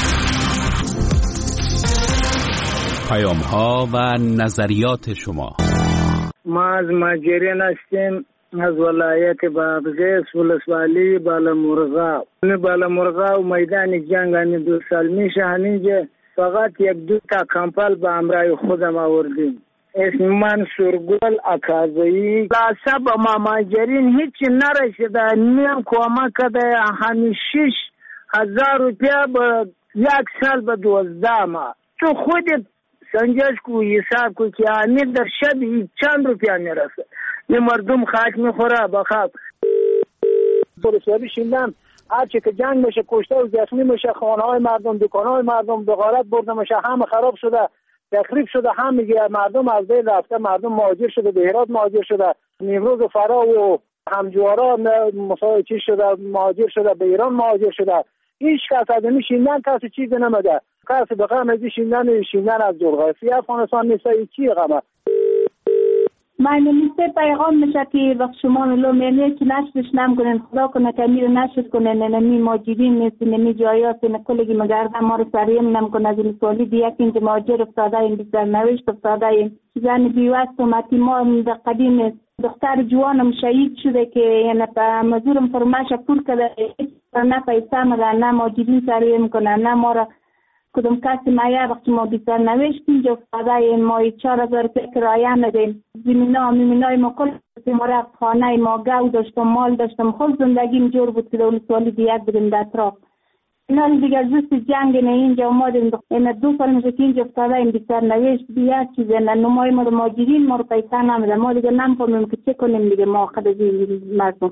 پیام ها و نظریات شما. ما از ماجرین هستیم، از ولایت بادغیس، ولسوالی بالامرغا. بالامرغا و میدان جنگ هنی دو سال میشه هنینجا فقط یک دو تا کمپل به امرای خودم آوردیم. اسم من سرگل اکازایی. لاسب ما ماجرین هیچ نرسیده. نیم کمک کده همین شش هزار روپیا به یک سال به دوازده ماه. تو خودت سنجش کو حساب کو که آنی در شب چند روپیا میرسه. یه مردم خاک میخوره بخواب. پولسواری شیندن هرچی که جنگ میشه کشته و زخمی میشه، خانه های مردم، دکان های مردم به غارت برده میشه، همه خراب شده، تخریب شده، هم میگه مردم از بین رفته، مردم مهاجر شده، به هرات مهاجر شده، نیمروز و فرا و همجوارا مساوی چی شده، مهاجر شده، به ایران مهاجر شده. هیچ کس از این شیندن کسی چیز نمیده. کسی به غم از شیندن شیندن از جغرافی افغانستان نیست. چی غمه؟ من نمیسته پیغام میشه که وقت شما ملو میلی که نشرش نمکنن خدا کنه که امیر نشر کنن نمی ماجرین نیست نمی جایات نکلگی مگرده ما رو سریم نمکنه از این سوالی دیگه که اینجا ماجر افتاده این بیشتر نوشت افتاده این زن بیوست و متی ما در قدیم است دختر جوانم شهید شده که یعنی مزورم فرماش پول کرده نه پیسه مده نه ماجرین سریم کنه نه ما را کدوم کسی مایه وقتی ما بیشتر نوشتیم جو افتاده ما چهار هزار روپیه کرایه ندیم زمینا میمینای ما کل ما رفت خانه ما گو داشتم مال داشتم خود زندگیم جور بود که دولت سوالی دیگر بودیم در اطراف اینا دیگر زست جنگ نه اینجا اومدیم این دو سال میشه که اینجا افتاده این بیشتر نوشت بیا چیزی نه نمای ما رو ماجرین ما رو پیسه نمیده ما دیگر نمیفهمیم که چه کنیم دیگه ما خود از این مردم.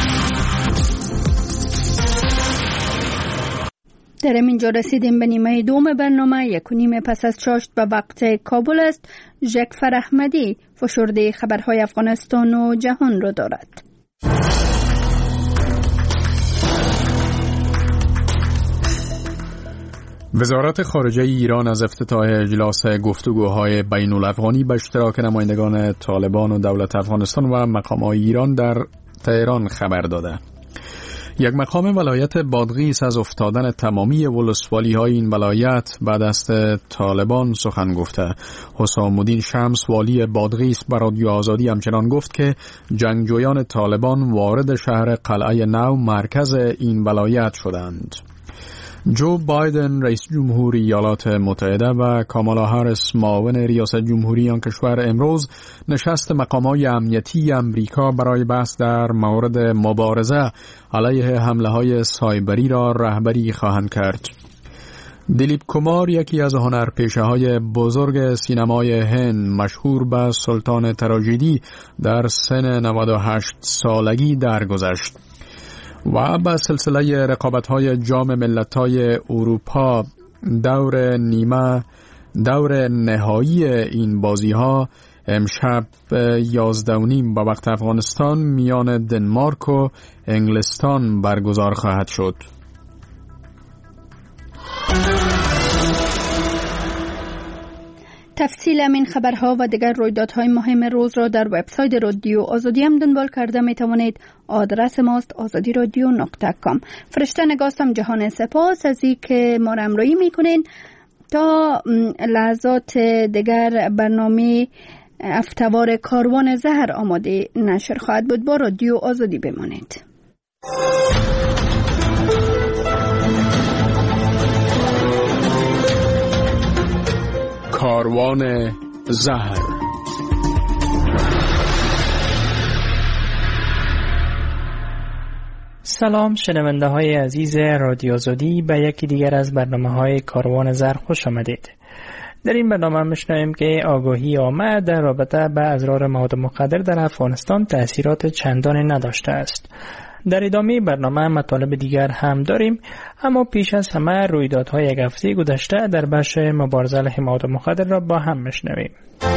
در اینجا رسیدیم به نیمه دوم برنامه. یک و نیم پس از چاشت به وقت کابل است. ژکفر احمدی فشرده خبرهای افغانستان و جهان را دارد. وزارت خارجه ایران از افتتاح اجلاس گفتگوهای بین الافغانی به اشتراک نمایندگان طالبان و دولت افغانستان و مقامات ایران در تهران خبر داده. یک مقام ولایت بادغیس از افتادن تمامی ولسوالی های این ولایت بعد از طالبان سخن گفته. حسام الدین شمس والی بادغیس به رادیو آزادی همچنان گفت که جنگجویان طالبان وارد شهر قلعه نو مرکز این ولایت شدند. جو بایدن رئیس جمهوری ایالات متحده و کامالا هاریس معاون ریاست جمهوری آن کشور امروز نشست مقامات امنیتی امریکا برای بحث در مورد مبارزه علیه حمله‌های سایبری را رهبری خواهند کرد. دلیپ کمار یکی از هنرپیشه‌های بزرگ سینمای هند مشهور به سلطان تراژدی در سن نود و هشت سالگی درگذشت و به سلسله رقابت‌های جام ملت‌های اروپا دور نیمه دور نهایی این بازی‌ها امشب یازده و نیم به وقت افغانستان میان دنمارک و انگلستان برگزار خواهد شد. تفصیل این خبرها و دیگر رویدادهای مهم روز را در وبسایت رادیو آزادی هم دنبال کرده می توانید. آدرس ماست آزادی رادیو نقطه کام. فرشته نگاستم جهان سپاس از این که ما را همراهی میکنین. تا لحظات دیگر برنامه افتوار کاروان زهر آماده نشر خواهد بود. با رادیو آزادی بمانید. کاروان زهر. سلام شنونده های عزیز رادیو آزادی، به یکی دیگر از برنامه های کاروان زهر خوش آمدید. در این برنامه میشنویم که آگاهی عامه در رابطه با اضرار مواد مخدر در افغانستان تأثیرات چندانی نداشته است. در ادامه برنامه مطالب دیگر هم داریم، اما پیش از همه رویدادهای یک هفته گذشته در بخش مبارزه علیه مواد مخدر را با هم میشنویم.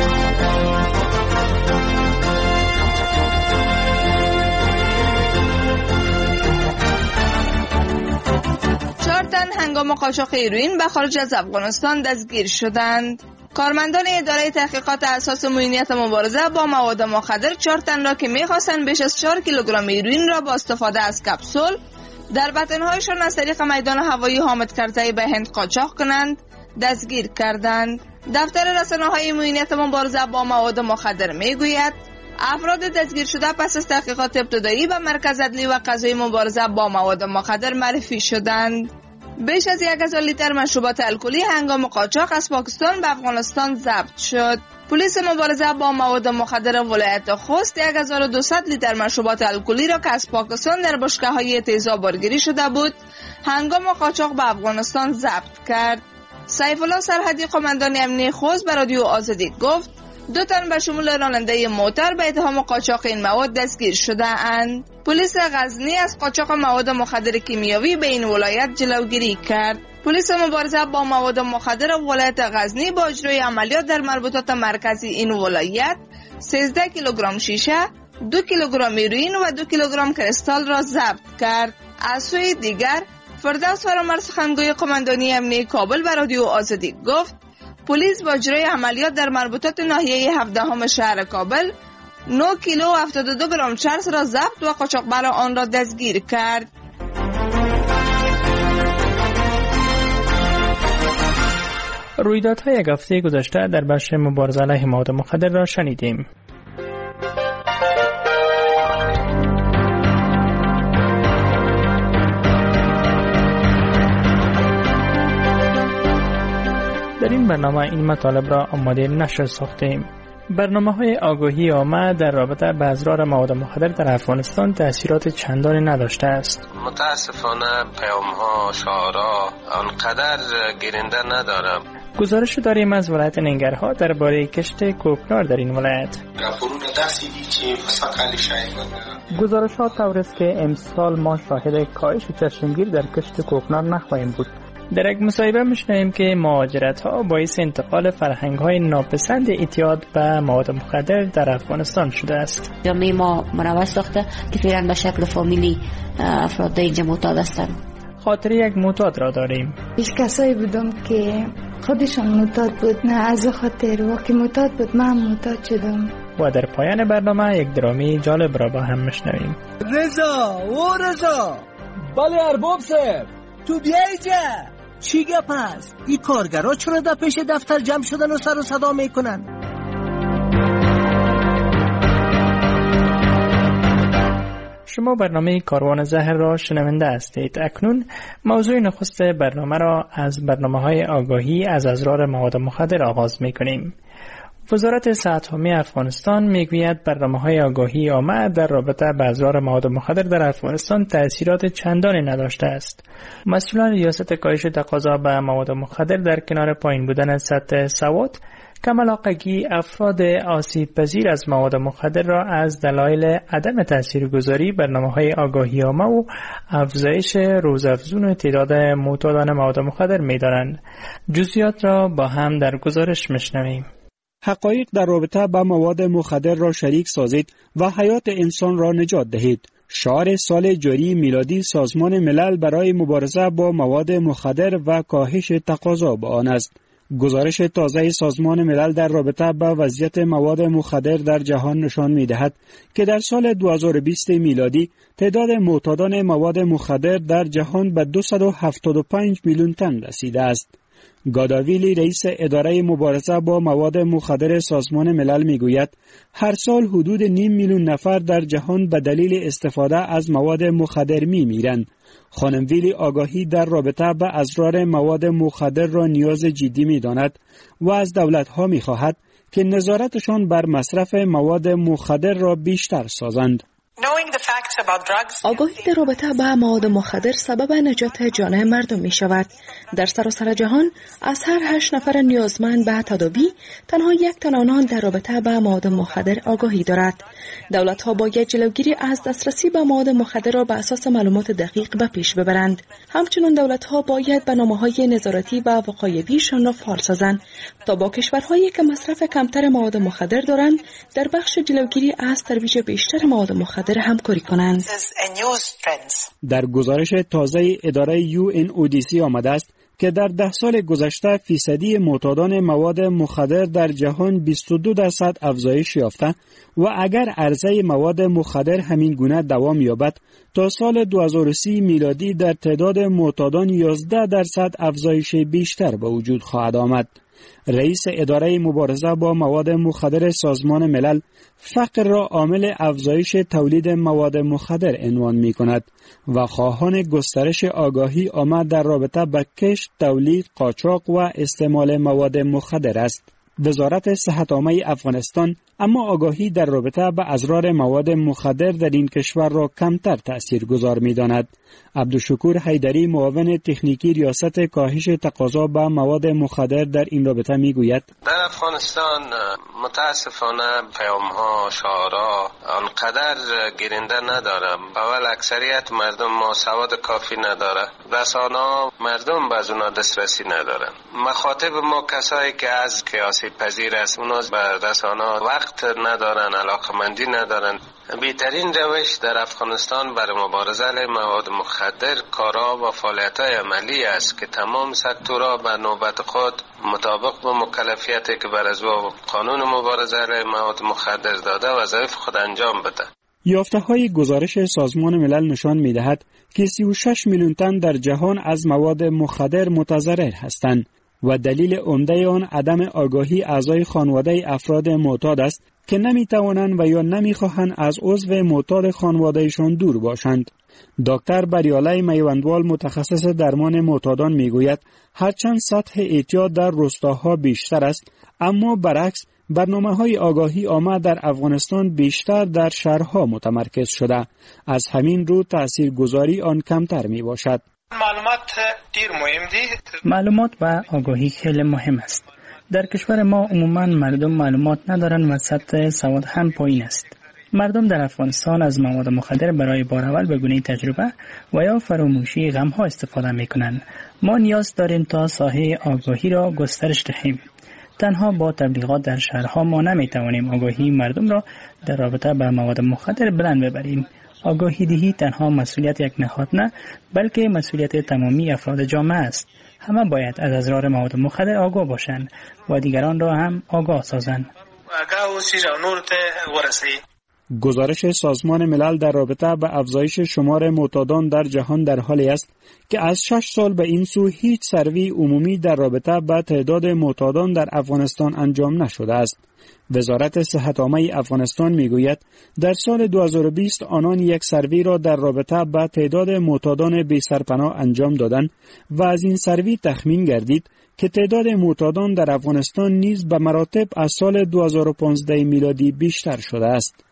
چهار تن هنگام قاچاق هیروئین به خارج از افغانستان دستگیر شدند. کارمندان اداره تحقیقات اساس معینیت مبارزه با مواد مخدر چهار تن را که می‌خواستند بیش از چهار کیلوگرم هیروئین را با استفاده از کپسول در بطن‌هایشان از طریق میدان هوایی حامد کرزی به هند قاچاق کنند دستگیر کردند. دفتر رسانه‌های معینیت مبارزه با مواد مخدر می‌گوید افراد دستگیر شده پس از تحقیقات ابتدایی به مرکز عدلی و قضایی مبارزه با مواد مخدر معرفی شدند. بیش از یک هزار لیتر مشروبات الکلی هنگام قاچاق از پاکستان به افغانستان ضبط شد. پلیس مبارزه با مواد مخدر ولایت خوست یک هزار و دویست لیتر مشروبات الکلی را که از پاکستان در بشکه‌های تیزاب بارگیری شده بود هنگام قاچاق به افغانستان ضبط کرد. سیف الله سرحدی قماندان امنیتی خوست به رادیو آزادی گفت دو تن به شمول راننده موتر به اتهام قاچاق این مواد دستگیر شده اند. پلیس غزنی از قاچاق مواد مخدر کیمیاوی به این ولایت جلوگیری کرد. پلیس مبارزه با مواد مخدر ولایت غزنی با اجرای عملیات در مربوطات مرکزی این ولایت سیزده کیلوگرم شیشه، دو کیلوگرم هیروئین و دو کیلوگرم کریستال را ضبط کرد. از سوی دیگر فردوس فرامرز سخنگوی قماندانی امنیتی کابل به رادیو آزادی گفت پلیس با اجرای عملیات در مربوطات ناحیه هفدهم شهر کابل نه کیلو و هفتاد و دو گرم چرس را ضبط و قاچاقبر آن را دستگیر کرد. رویدادهای یک هفته گذشته در بخش مبارزه علیه مواد مخدر را شنیدیم. در این برنامه این مطالب را آماده نشر ساختیم. برنامه‌های آگاهی عامه در رابطه با اضرار مواد مخدر در افغانستان تأثیرات چندانی نداشته است. متاسفانه پیام‌ها، شعارها آنقدر گیرنده ندارم. گزارش داریم از ولایت ننگرهار درباره کشت کوکنار در این ولایت. گزارش‌ها طور است که امسال ما شاهد کاهش چشمگیر در کشت کوکنار نخواهیم بود. در یک مصاحبه می‌شنویم که مهاجرت‌ها باعث انتقال فرهنگ‌های ناپسند اعتیاد به مواد مخدر در افغانستان شده است. جامعه ما منوع ساخته که فعلا به شکل فامیلی افراد اینجا معتاد هستند. خاطر یک معتاد را داریم. هیچ کسایی بودم که خودشان معتاد بود، نه از خاطر وقتی معتاد بود من معتاد شدم. و در پایان برنامه یک درامی جالب را با هم می‌شنویم. رضا و رضا بله ارباب صاحب تو بیا اینجا. چی گپ هست؟ این کارگرها چرا در پیش دفتر جمع شدن و سر و صدا میکنن؟ شما برنامه کاروان زهر را شنونده هستید. اکنون موضوع نخست برنامه را از برنامه‌های آگاهی از اضرار مواد مخدر آغاز میکنیم. وزارت صحت عامه افغانستان میگوید برنامه‌های آگاهی عامه در رابطه با اضرار مواد مخدر در افغانستان تأثیرات چندانی نداشته است. مسئولان ریاست کاهش تقاضا به مواد مخدر در کنار پایین بودن سطح سواد، کم علاقگی افراد آسیب پذیر از مواد مخدر را از دلایل عدم تاثیرگذاری برنامه‌های آگاهی عامه و افزایش روزافزون تعداد معتادان مواد مخدر می‌دانند. جزئیات را با هم در گزارش می‌شنویم. حقایق در رابطه با مواد مخدر را شریک سازید و حیات انسان را نجات دهید. شعار سال جاری میلادی سازمان ملل برای مبارزه با مواد مخدر و کاهش تقاضا به آن است. گزارش تازه سازمان ملل در رابطه با وضعیت مواد مخدر در جهان نشان می‌دهد که در سال دو هزار و بیست میلادی تعداد معتادان مواد مخدر در جهان به دویست و هفتاد و پنج میلیون تن رسیده است. گاداویلی رئیس اداره مبارزه با مواد مخدر سازمان ملل میگوید هر سال حدود نیم میلیون نفر در جهان به دلیل استفاده از مواد مخدر میمیرند. خانم ویلی آگاهی در رابطه با اضرار مواد مخدر را نیاز جدی میداند و از دولت‌ها میخواهد که نظارتشان بر مصرف مواد مخدر را بیشتر سازند. آگاهی در رابطه با مواد مخدر سبب نجات جان مردم می شود. در سراسر جهان از هر هشت نفر نیازمند به تداوی تنها یک تن آنان در رابطه با مواد مخدر آگاهی دارد. دولت ها باید جلوگیری از دسترسی به مواد مخدر را به اساس معلومات دقیق به پیش ببرند. همچنین دولت ها باید برنامه‌های نظارتی و وقایویشان را فعال سازند تا با کشورهایی که مصرف کمتر مواد مخدر دارند در بخش جلوگیری از ترویج بیشتر مواد مخدر همکاری کنند. در گزارش تازه اداره یو ان او دی سی آمده است که در ده سال گذشته فیصدی معتادان مواد مخدر در جهان بیست و دو درصد افزایش یافته و اگر عرضه مواد مخدر همین گونه دوام یابد تا سال دو هزار و سی میلادی در تعداد معتادان یازده درصد افزایش بیشتر به وجود خواهد آمد. رئیس اداره مبارزه با مواد مخدر سازمان ملل فقر را عامل افزایش تولید مواد مخدر عنوان می کند و خواهان گسترش آگاهی عامه در رابطه با کشت، تولید، قاچاق و استعمال مواد مخدر است. وزارت صحت عامه افغانستان اما آگاهی در رابطه با اضرار مواد مخدر در این کشور را کمتر تأثیرگذار می‌داند. عبدالشکور حیدری معاون تکنیکی ریاست کاهش تقاضا به مواد مخدر در این رابطه میگوید در افغانستان متاسفانه پیام‌ها، شعارها آنقدر گیرنده ندارم. اول اکثریت مردم ما سواد کافی نداره، رسانه‌ها مردم به اونا دسترسی ندارن. مخاطب ما کسایی که از کیاسی پذیر است اونا به رسانه‌ها وقت وقت ندارن، علاقمندی ندارن. بهترین روش در افغانستان برای مبارزه علیه مواد مخدر کارها و فعالیت‌های عملی است که تمام سکتورها به نوبت خود مطابق با مکلفیتی که بر از قانون مبارزه علیه مواد مخدر داده وظایف خود انجام بده. یافته‌های گزارش سازمان ملل نشان می‌دهد که سی و شش میلیون تن در جهان از مواد مخدر متضرر هستند و دلیل عمده آن عدم آگاهی اعضای خانواده افراد معتاد است که نمی‌توانند و یا نمی‌خواهند از عضو معتاد خانواده‌شان دور باشند. دکتر بریاله میوندوال متخصص درمان معتادان میگوید هرچند سطح اعتیاد در روستاها بیشتر است، اما برعکس برنامه‌های آگاهی آمد در افغانستان بیشتر در شهرها متمرکز شده. از همین رو تاثیرگذاری آن کمتر می باشد. معلومات دیر مهم دی. معلومات و آگاهی خیلی مهم است. در کشور ما عموما مردم معلومات ندارند و سطح سواد هم پایین است. مردم در افغانستان از مواد مخدر برای بار اول به گونه تجربه و یا فراموشی غم‌ها استفاده می‌کنند. ما نیاز داریم تا ساحه آگاهی را گسترش دهیم. تنها با تبلیغات در شهرها ما نمی‌توانیم آگاهی مردم را در رابطه با مواد مخدر بلند ببریم. آگاهی دهی تنها مسئولیت یک نهاد نه، بلکه مسئولیت تمامی افراد جامعه است. همه باید از اضرار مواد مخدر آگاه باشند و دیگران را هم آگاه سازند. گزارش سازمان ملل در رابطه با افزایش شمار معتادان در جهان در حالی است که از شش سال به این سو هیچ سروی عمومی در رابطه با تعداد معتادان در افغانستان انجام نشده است. وزارت صحت عامه افغانستان میگوید در سال دو هزار و بیست آنان یک سروی را در رابطه با تعداد معتادان بی سرپناه انجام دادند و از این سروی تخمین گردید که تعداد معتادان در افغانستان نیز به مراتب از سال دو هزار و پانزده میلادی بیشتر شده است.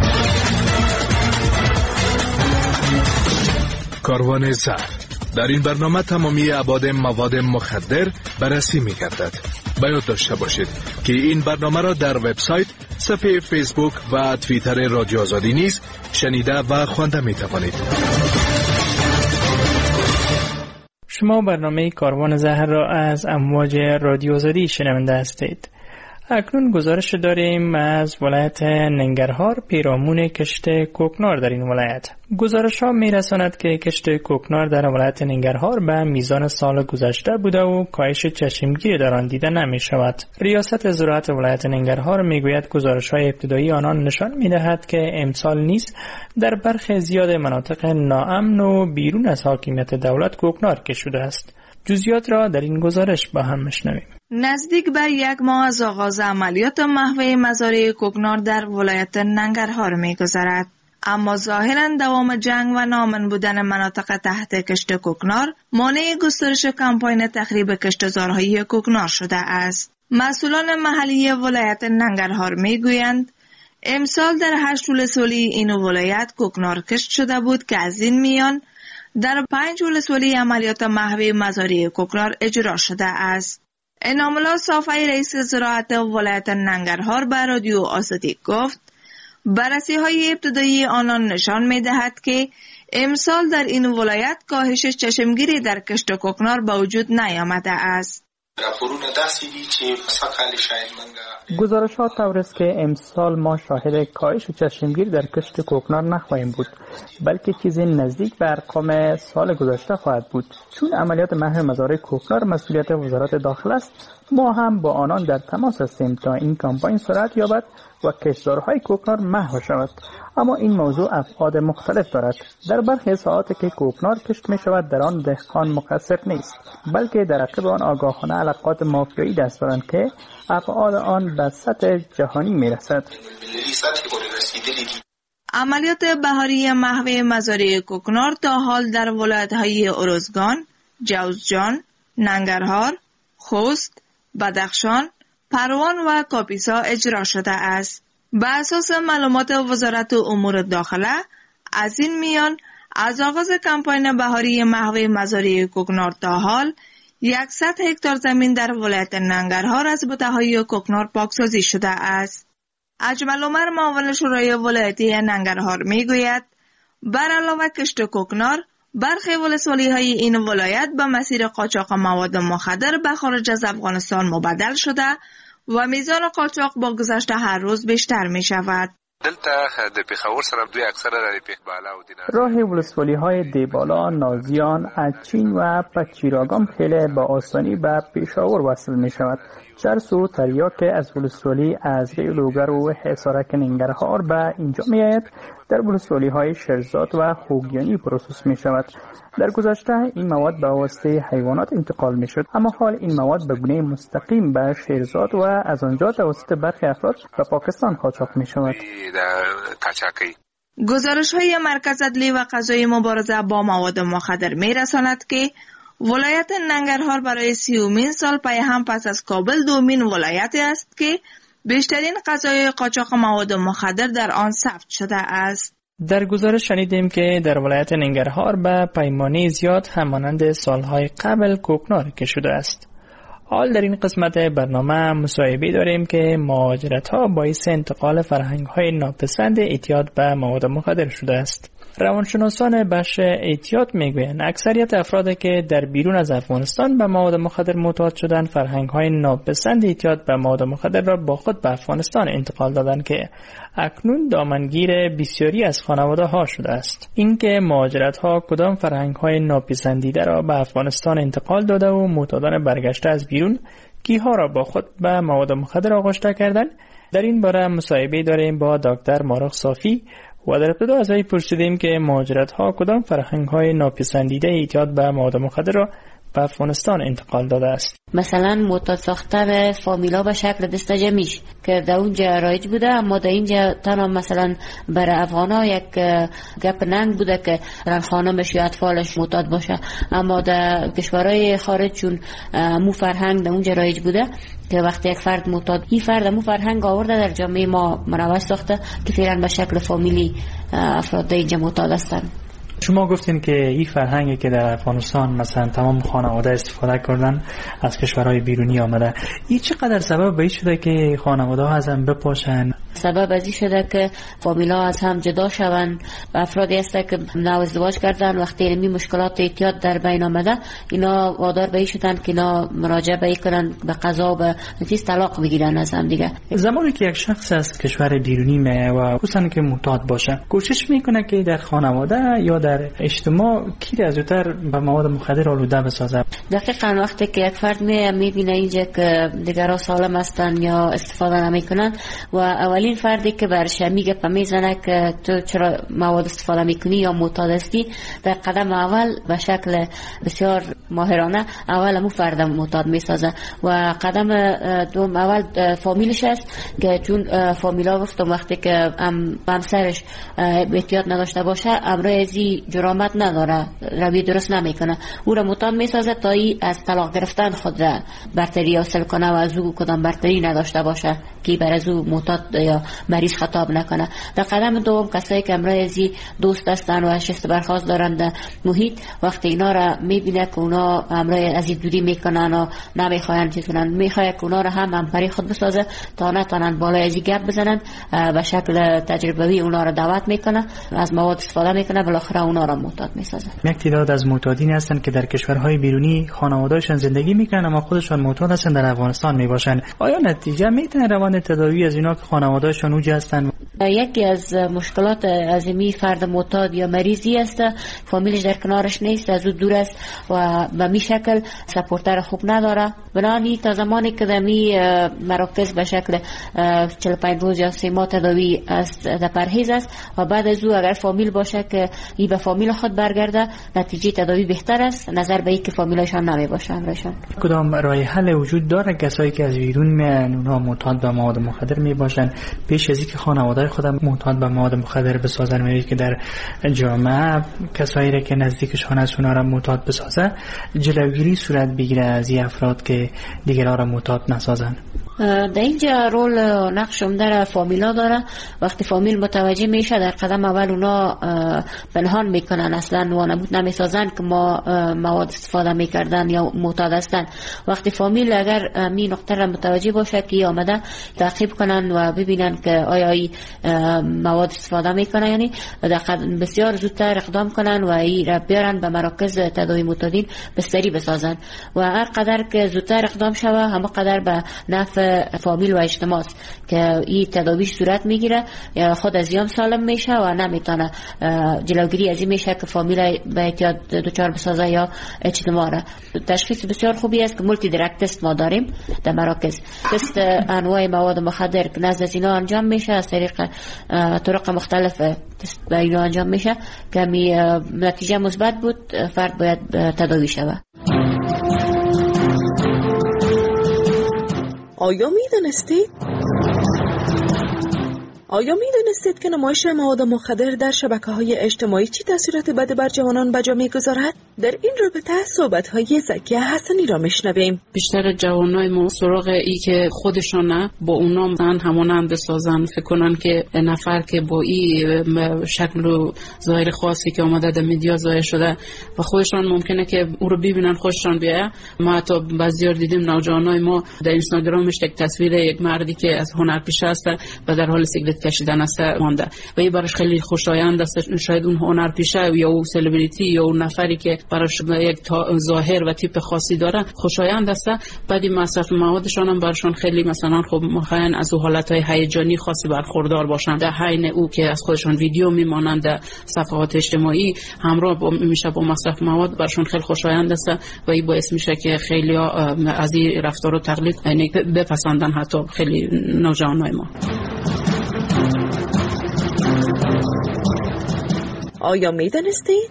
کاروان زهر. در این برنامه تمامی ابعاد مواد مخدر بررسی می گردد. باید داشته باشید که این برنامه را در وبسایت، صفحه فیسبوک و توییتر رادیو آزادی نیز شنیده و خوانده می توانید. شما برنامه کاروان زهر را از امواج رادیو آزادی شنونده هستید. اکنون گزارش داریم از ولایت ننگرهار پیرامون کشت کوکنار در این ولایت. گزارش ها می رساند که کشت کوکنار در ولایت ننگرهار به میزان سال گذشته بوده و کاهش چشمگیری در آن دیده نمی شود. ریاست زراعت ولایت ننگرهار می گوید گزارش های ابتدایی آنان نشان می دهد که امسال نیز در برخی زیاد مناطق ناامن و بیرون از حاکمیت دولت کوکنار کشیده است. جزئیات را در این گزارش با هم میشنویم. نزدیک بر یک ماه از آغاز عملیات محو مزارع کوکنار در ولایت ننگرهار می‌گذرد، اما ظاهراً دوام جنگ و ناامن بودن مناطق تحت کشت کوکنار مانع گسترش کمپاین تخریب کشتزارهای کوکنار شده است. مسئولان محلی ولایت ننگرهار میگویند امسال در هشت ولسوالی این ولایت کوکنار کشت شده بود که از این میان در پنج ولسوالی عملیات محو مزارع کوکنار اجرا شده است. انعام الله صافی رئیس زراعت ولایت ننگرهار به رادیو آزادی گفت بررسی های ابتدایی آنان نشان می دهد که امسال در این ولایت کاهش چشمگیری در کشت کوکنار به وجود نیامده است. گزارش ها طور است که امسال ما شاهد کاهش چشمگیر در کشت کوکنار نخواهیم بود، بلکه چیزی نزدیک به ارقام سال گذشته خواهد بود. چون عملیات محو مزارع کوکنار مسئولیت وزارت داخل است، ما هم با آنان در تماس هستیم تا این کمپاین سرعت یابد و کشتزارهای کوکنار محو شود. اما این موضوع ابعاد مختلف دارد. در برخی ساعاتی که کوکنار کشت می شود در آن دهقان مقصر نیست، بلکه در عقب آن آگاهانه علاقات مافیایی دست دارند که ابعاد آن به سطح جهانی می رسد. عملیات بهاری محو مزارع کوکنار تا حال در ولایت‌های ارزگان، جوزجان، ننگرهار، خوست، بدخشان، پروان و کاپیسا اجرا شده است. به اساس معلومات وزارت امور داخله، از این میان از آغاز کمپاین بهاری محو مزارع کوکنار تا حال صد هکتار زمین در ولایت ننگرهار از بوته‌های کوکنار پاکسازی شده است. اجمل عمر معاون شورای ولایتی ننگرهار میگوید بر علاوه کشت کوکنار، برخی ولسوالی‌های این ولایت به مسیر قاچاق مواد مخدر به خارج از افغانستان مبادل شده و میزان قاچاق با گذشت هر روز بیشتر می شود. دلته د پیښور سره دوی اکثره د پیښ بالا و دینه راه ولسوالی های دیبالا، نازیان، اچین و پچیراگام خیلی با آسانی به پیشاور وصل می شود. چرس و تریاک از ولسوالی از ریلوگر و حصارک ننگرهار به اینجا می آید. در ولسوالی های شیرزاد و خوگیانی پروسس می شود. در گذشته این مواد به واسطه حیوانات انتقال می شد، اما حال این مواد به گونه مستقیم به شیرزاد و از آنجا توسط برخی افراد به پاکستان قاچاق می شود. گزارش های مرکز عدلی و قضایی مبارزه با مواد مخدر می رساند که ولایت ننگرهار برای سیومین سال پی هم پس از کابل دومین ولایتی است که بیشترین قضایای قاچاق مواد مخدر در آن ثبت شده است. در گزارش شنیدیم که در ولایت ننگرهار به پیمانه زیاد همانند سالهای قبل کوکنار کشیده است. حال در این قسمت برنامه مصاحبه داریم که مهاجرت‌ها باعث انتقال فرهنگ‌های ناپسند اعتیاد به مواد مخدر شده است. روانشناسان بخش اعتیاد میگویند اکثریت افرادی که در بیرون از افغانستان به مواد مخدر معتاد شدند فرهنگ‌های ناپسند اعتیاد به مواد مخدر را با خود به افغانستان انتقال دادند که اکنون دامنگیر بسیاری از خانواده‌ها شده است. اینکه مهاجرت‌ها کدام فرهنگ‌های ناپسندیده را به افغانستان انتقال داده و معتادان برگشته از بیرون کیها را با خود به مواد مخدر آغشته کردند، در این باره مصاحبه داریم با دکتر مارخ صافی و در ابتدا از وی پرسیدیم که مهاجرت‌ها کدام فرهنگ‌های ناپسندیده اعتیاد به مواد مخدر را به افغانستان انتقال داده است. مثلا معتاد ساختن فامیلا به شکل دستجمیش که در اونجا رایج بوده، اما در اینجا تنها مثلا برای افغانا یک گپ ننگ بوده که خانمش یا اطفالش معتاد باشه، اما در کشورهای خارج چون مو فرهنگ در اونجا رایج بوده که وقتی یک فرد معتاد، این فرد مو فرهنگ آورده در جامعه ما مروج ساخته که فعلا به شکل فامیلی افراد اینجا معتاد هستند. شما گفتین که این فرهنگی که در افغانستان مثلا تمام خانواده استفاده کردن از کشورهای بیرونی آمده، این چقدر سبب به این شده که خانواده ها از هم بپاشن؟ سبب از این شده که فامیلا از هم جدا شوند و افرادی هست که نو ازدواج کردن وقتی علمی مشکلات اعتیاد در بین آمده، اینا وادار به این شدن که اینا مراجعه به کنن به قضا به چیز طلاق بگیرن از هم دیگه. زمانی که یک شخص از کشور بیرونی میه و خصوصا که معتاد باشه، کوشش میکنه که در خانواده یا در اجتماع کی را زودتر به مواد مخدر آلوده بسازه. دقیقاً وقتی که یک فرد می میبینه اینجا که دیگرها سالم هستن یا استفاده نمیکنن و اولین فردی که برش میگه پا میزنه که تو چرا مواد استفاده میکنی یا معتاد هستی، در قدم اول به شکل بسیار ماهرانه اول مو فرد معتاد میسازه و قدم دوم اول فامیلش است که چون فامیلا گفتم وقتی که ام همسرش اعتیاد نداشته باشه امروزی جرامت نداره، روی درست نمیکنه، او را معتاد میسازه تا ای از طلاق گرفتن خود را برتری حاصل کنه و از او کدام برتری نداشته باشه که بر از او معتاد یا مریض خطاب نکنه. در قدم دوم کسایی که امروزی دوست هستن و شست برخواست دارن در محیط، وقتی اینا را میبینه که اونا امروز از این دوری میکنن و نمیخواین چیز کنن، میخواد که اونا را هم همپری خود بسازه تا نتونن بالای از این گپ بزنن، به شکل تجربوی اونا را دعوت میکنه، از مواد استفاده میکنه، بالاخره اونا را معتاد میسازه. یک تعداد از معتادین هستن که در کشورهای بیرونی خانواده‌شان زندگی میکنن اما خودشان معتاد هستن در افغانستان میباشن. آیا نتیجه میتونه روان تداوی از اینا که خانواده‌شان اونجا هستن؟ یکی از مشکلات عظیمی فرد معتاد یا مریضی است فامیلش در کنارش نیست، از او دور است و به می شکل سپورتر خوب نداره. بنابراین تا زمانی که در می مراکز به شکل چهل و پنج روز یا سه ماه تداوی است در پرهیز است و بعد از او اگر فامیل باشه که ای به فامیل خود برگرده، نتیجه تداوی بهتر است نظر به اینکه فامیلشان نمی باشه امرشان. کدام راه حل وجود داره کسایی که از بیرون میان اونها معتاد به مواد مخدر می باشن پیش از اینکه خانواده خودم معتاد به مواد مخدر بسازن، میگه که در جامعه کسایی را که نزدیکشان از اونها را معتاد بسازه جلوگیری صورت بگیره از این افراد که دیگران را معتاد نسازن؟ در اینجا رول نقش عمده فامیلا داره. وقتی فامیل متوجه میشه در قدم اول اونا پنهان میکنن، اصلا وانمود نمیسازن که ما مواد استفاده میکردن یا معتاد هستن. وقتی فامیل اگر می نقطه را متوجه باشه که آمده تعقیب کنن و ببینن که آیا ای مواد استفاده میکنه یعنی بسیار زودتر اقدام کنن و ای را بیارن به مراکز تداوی معتادین بستری بسازن و هر قدر که زودتر اقدام شوه همه قدر به نفع فامیل و اجتماع که این تداویش صورت میگیره، یا خود از یام سالم میشه و نمیتونه جلوگیری از این میشه که فامیل به احتیاط دچار بسازه یا اجتماع را. تشخیص بسیار خوبی است که مولتی درک تست ما داریم در مراکز. تست انواع مواد مخدر که نزد از اینا انجام میشه، از طریق طرق مختلف تست به اینا انجام میشه که می نتیجه مثبت بود، فرد باید تداوی شود. آیا میدانستید؟ آیا میدانستید که نمایش مواد مخدر در شبکه‌های اجتماعی چی تاثیرات بدی بر جوانان به جا می‌گذارد؟ در این رابطه صحبت‌های زکیه حسنی را میشنویم. بیشتر جوانای ما سراغ ای که خودشون با اونا مثلا همانند بسازن، فکر کنن که نفر که با این شکل و ظاهر خاصی که اومده در مدیا ظاهر شده و خودشون ممکنه که او رو ببینن خوششون بیاد. ما حتی بسیار دیدیم نوجوانای ما در اینستاگرامش یک تصویر یک مردی که از هنرپیشه است و در حال سیگارت کشیدن است مانده و این براش خیلی خوشایند است. شاید اون هنرپیشه یا اون سلبریتی یا اون نفری که براش یک ظاهر و تیپ خاصی داره خوشایند است، بعد مصرف موادشان هم براشون خیلی مثلا خب مخاین از حالتهای هیجانی خاصی برخوردار باشن، در حین او که از خودشون ویدیو میمانند در صفحات اجتماعی همراه با میشه با مصرف مواد، براشون خیلی خوشایند است و این باعث میشه که خیلی از این رفتار و تقلید یعنی بپسندن حتی خیلی نوجوانای ما. آیا میدانستید؟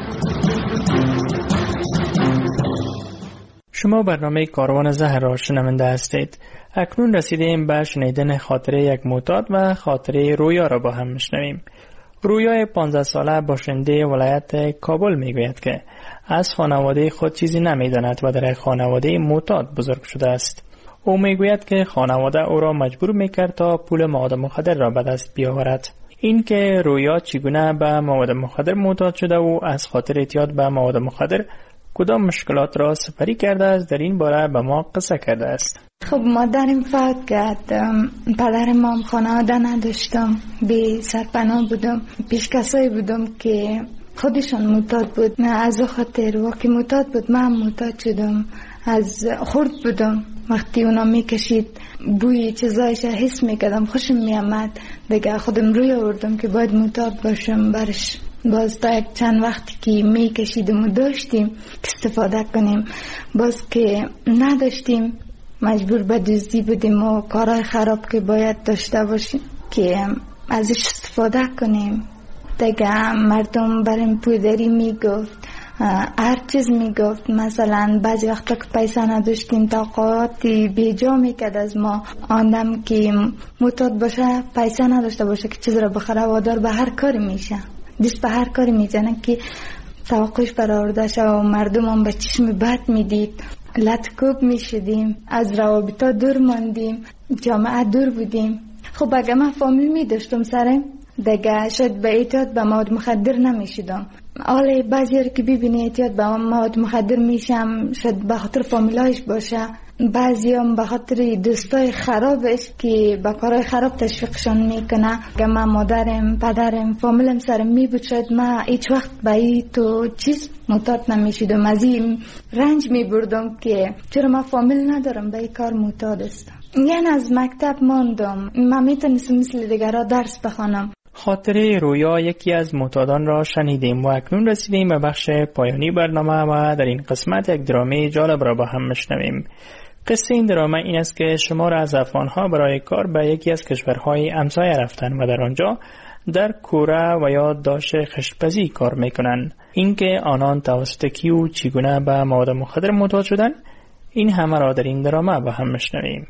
شما برنامه کاروان زهر را شنونده هستید. اکنون رسیدیم به شنیدن خاطره یک معتاد و خاطره رویا را با هم میشنویم. رویای پانزده ساله باشنده ولایت کابل میگوید که از خانواده خود چیزی نمیداند و در خانواده معتاد بزرگ شده است. او میگوید که خانواده او را مجبور میکرد تا پول مواد مخدر را به دست بیاورد. این که رویا چگونه به مواد مخدر معتاد شده و از خاطر اعتیاد به مواد مخدر کدام مشکلات را سپری کرده است، در این باره به ما قصه کرده است. خب مادرم فوت کرد، پدرم هم خانواده نداشتم، بی سرپناه بودم، پیش کسایی بودم که خودشان معتاد بود. نه از خاطر وقتی معتاد بود من معتاد شدم، از خورد بودم. وقتی اونا میکشید بوی چیزایش حس میکردم، خوشم میامد، دیگه خودم روی آوردم که باید معتاد باشم برش. باز تا یک چند وقتی که میکشیدم و داشتیم استفاده کنیم، باز که نداشتیم مجبور به دزدی بودیم و کارهای خراب که باید داشته باشیم که ازش استفاده کنیم. دیگه مردم بریم پودری میگفت، هر چیز میگفت. مثلا بعضی وقتا که پیسه نداشتیم توقعاتی بیجا میکرد از ما. آندم که معتاد باشه پیسه نداشته باشه که چیز را بخره، وادار به هر کاری میشه، دست به هر کاری میزنه که توقعش برآورده شه و مردم هم به چشم بد میدید. لطکوب میشدیم، از روابطا دور ماندیم، جامعه دور بودیم. خب اگه من فامیل میداشتم سرم دیگه شاید به اعتیاد به مواد مخدر نمیشدم. حالا بعضی که ببینی اعتیاد به مواد مخدر میشم شاید به خاطر فامیلایش باشه، بعضی هم به خاطر دوستای خرابش که به کارهای خراب تشویقشان میکنه. اگه من مادرم پدرم فامیلم سرم می بود شاید من هیچ وقت به این تو چیز معتاد نمیشدم. از این رنج می بردم که چرا من فامیل ندارم به این کار معتاد هستم. یعنی از مکتب ماندم، من میتونستم مثل دیگرها درس بخوانم. خاطره رویا یکی از معتادان را شنیدیم و اکنون رسیدیم به بخش پایانی برنامه و در این قسمت یک درامه جالب را با هم میشنویم. قصه این درامه این است که شمار از افغان‌ها برای کار به یکی از کشورهای همسایه رفتن و در آنجا در کوره و یا داش خشتپزی کار میکنن. اینکه آنان توسط کی و چگونه به مواد مخدر معتاد شدن، این همه را در این درامه با هم میشنویم.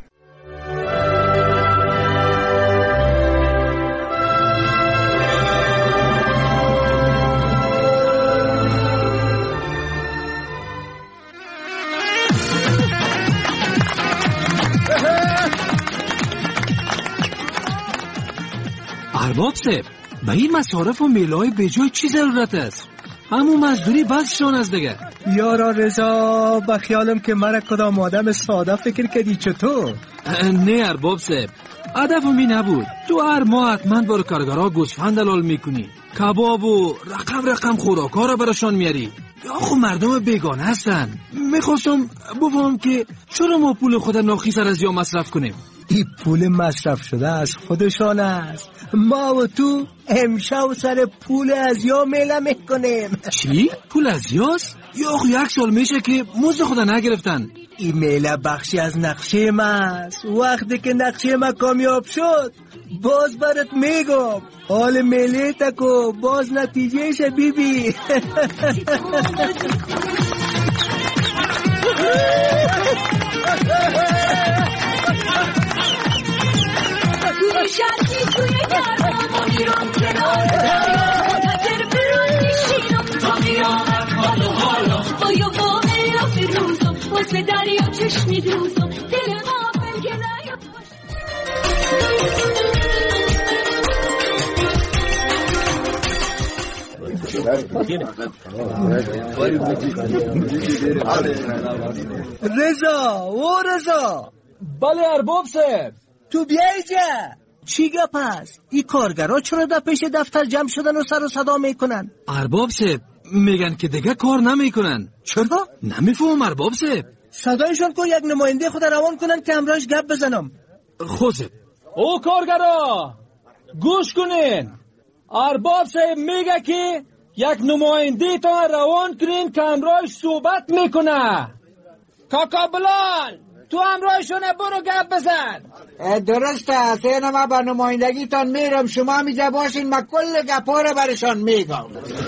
ارباب صاحب، به این مصارف و میلای بجای چی ضرورت است؟ همون مزدوری بسشان از دیگه. یارا رضا، به خیالم که مرا کدام آدم ساده فکر کردی چطور؟ نه ارباب صاحب، هدفم این نبود. تو هر ماه حتما بار کارگرها گوسفند دلال میکنی، کباب و رقم رقم خوراکا را براشان میاری. یا خب مردم بیگانه هستن. میخواستم بفهم که چرا ما پول خود ناخیز از یا مصرف کنیم؟ این پول مصرف شده از خودشان است. ما و تو امشب سر پول از یا میله میکنیم. چی؟ پول از یاست؟ یا خب یک سال میشه که مزد خود نگرفتن. این میله بخشی از نقشه ما است. وقتی که نقشه ما کامیاب شد باز برات میگم. حال میله تکو باز نتیجهش بی بی. شرکی توی گردم و میرم کنار دریا متکر بران میشینم تا قیامت حال و حالا با یه واقعی را فروزم واسه دریا چشمی دوزم دل غافل که نیاد رضا او رضا. بله ارباب صاحب. تو بیایی جا. چی گپ هست؟ این کارگرها چرا در پیش دفتر جمع شدن و سر و صدا میکنن؟ ارباب صاحب میگن که دیگه کار نمیکنن. چرا؟ نمیفهم ارباب صاحب. صدایشون کو یک نماینده خود روان کنن که امراش گپ بزنم. خوزه او کارگرها گوش کنین. ارباب صاحب میگه که یک نماینده تا روان کنین که امراش صحبت میکنه. کاکا بلال تو امرایشونه برو گپ بزن. درسته سینه ما با نمایندگی تان میرم. شما میجا باشین ما کل گپا رو برشان میگم.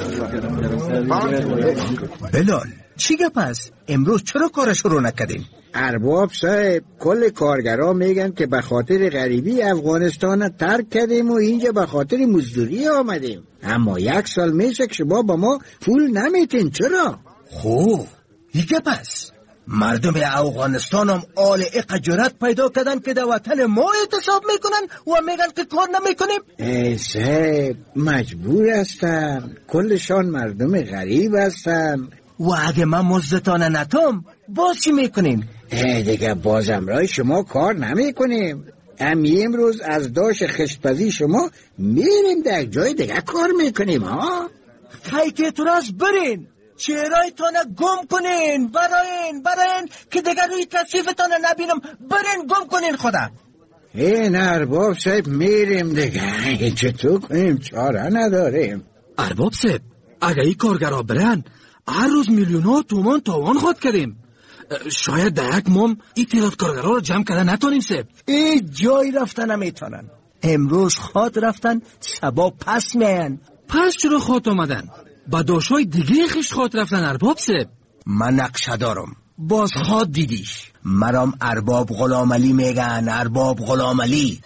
بلال چی گپ است؟ امروز چرا کار شروع نکردین؟ ارباب صاحب کل کارگرها میگن که به خاطر غریبی افغانستان ترک کردیم و اینجا به خاطر مزدوری آمدیم. اما یک سال میشه که شما با ما پول نمیتین. چرا؟ خوب این گپ است. مردم افغانستان هم آل اق جرأت پیدا کردن که در وطن ما اعتصاب میکنن و میگن که کار نمیکنیم. ای صاحب مجبور هستن. کلشان مردم غریب هستن. و اگه من مزدتان نتم باز چی میکنیم؟ ای دیگه باز امرای شما کار نمیکنیم. امی امروز از داش خشتپزی شما میریم در جای دیگه کار میکنیم. ها خیلی که تو راست برین چهرهایتان گم کنین. براین براین که دیگر روی تصیفتان نبینم. برین گم کنین خدا. این ارباب صاحب میریم دیگه. چطور کنیم؟ چاره نداریم. ارباب صاحب اگه ای کارگرها برن هر روز میلیون ها تومان تاوان خود کردیم. شاید در یک مام این تعداد کارگرها رو جمع کردن نتانیم صاحب. این جای رفتن نمیتونن. امروز خواد رفتن سبا پس میان. پس چرا خواد آمدن؟ با داشای دیگه خشت خواد رفتن ارباب صاحب. من نقشه دارم. باز خواد دیدیش. مرام ارباب غلام علی میگن. ارباب غلام علی.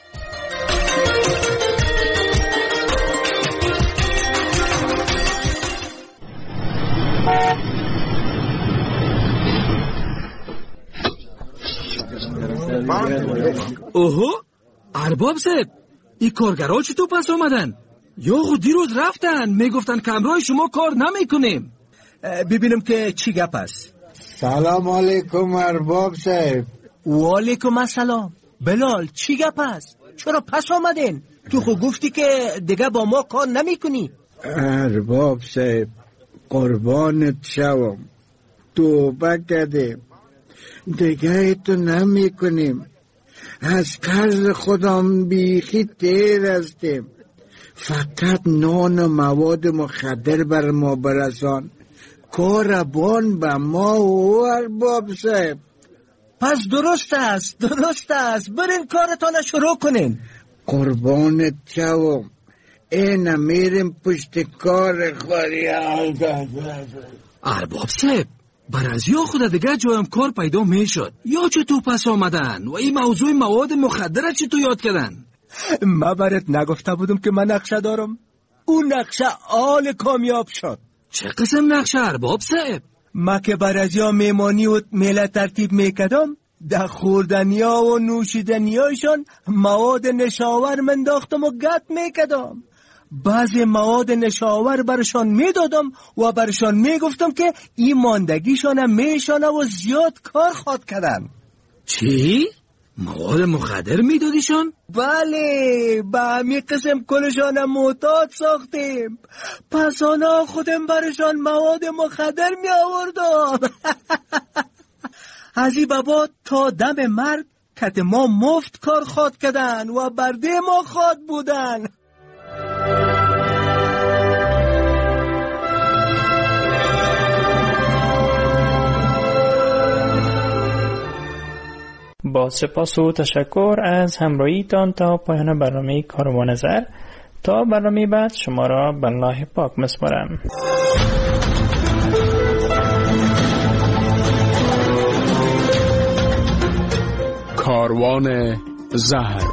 اوهو ارباب صاحب این کارگرها چطور پس آمدن؟ یا خود دیروز رفتن میگفتن که امرای شما کار نمیکنیم. ببینم که چی گپ است. سلام علیکم ارباب صاحب. و علیکم السلام. بلال چی گپ است؟ چرا پس آمدین؟ تو خود گفتی که دیگه با ما کار نمیکنی. ارباب صاحب قربانت شوم. توبه کردیم دیگه تو نمی کنیم. از قرض خودم بیخی تیر هستیم. فقط نان و مواد مخدر بر ما برسان. کاربان به ما و ارباب صاحب. پس درست است درست است. برین کارتان شروع کنین. قربانت شوم. این میریم پشت کار خوری. ارباب صاحب برازی ها خود دیگه جایم کار پیدا میشد. یا چطور پس آمدن و این موضوع مواد مخدر چطور یاد کردن؟ ما برات نگفته بودم که من نقشه دارم. اون نقشه آل کامیاب شد. چه قسم نقشه ارباب صاحب؟ ما که برازی ها میمانی و میله ترتیب میکدم در خوردنیا و نوشیدنیایشان مواد نشاور منداختم و گت میکدم. بعضی مواد نشاور برشان میدادم و برشان میگفتم که این ماندگیشان میشانه و زیاد کار خواد کردن. چی؟ مواد مخدر میدادیشان؟ بله، به همین قسم کلشان معتاد ساختیم. پس آنا خودم برشان مواد مخدر می آوردم. از این بابا تا دم مرگ کت ما مفت کار خواد کردن و برده ما خواد بودن. با سپاس و تشکر از همراهیتان تا پایان برنامه کاروان زر. تا برنامه بعد شما را به الله پاک می‌سپارم. کاروان زهر.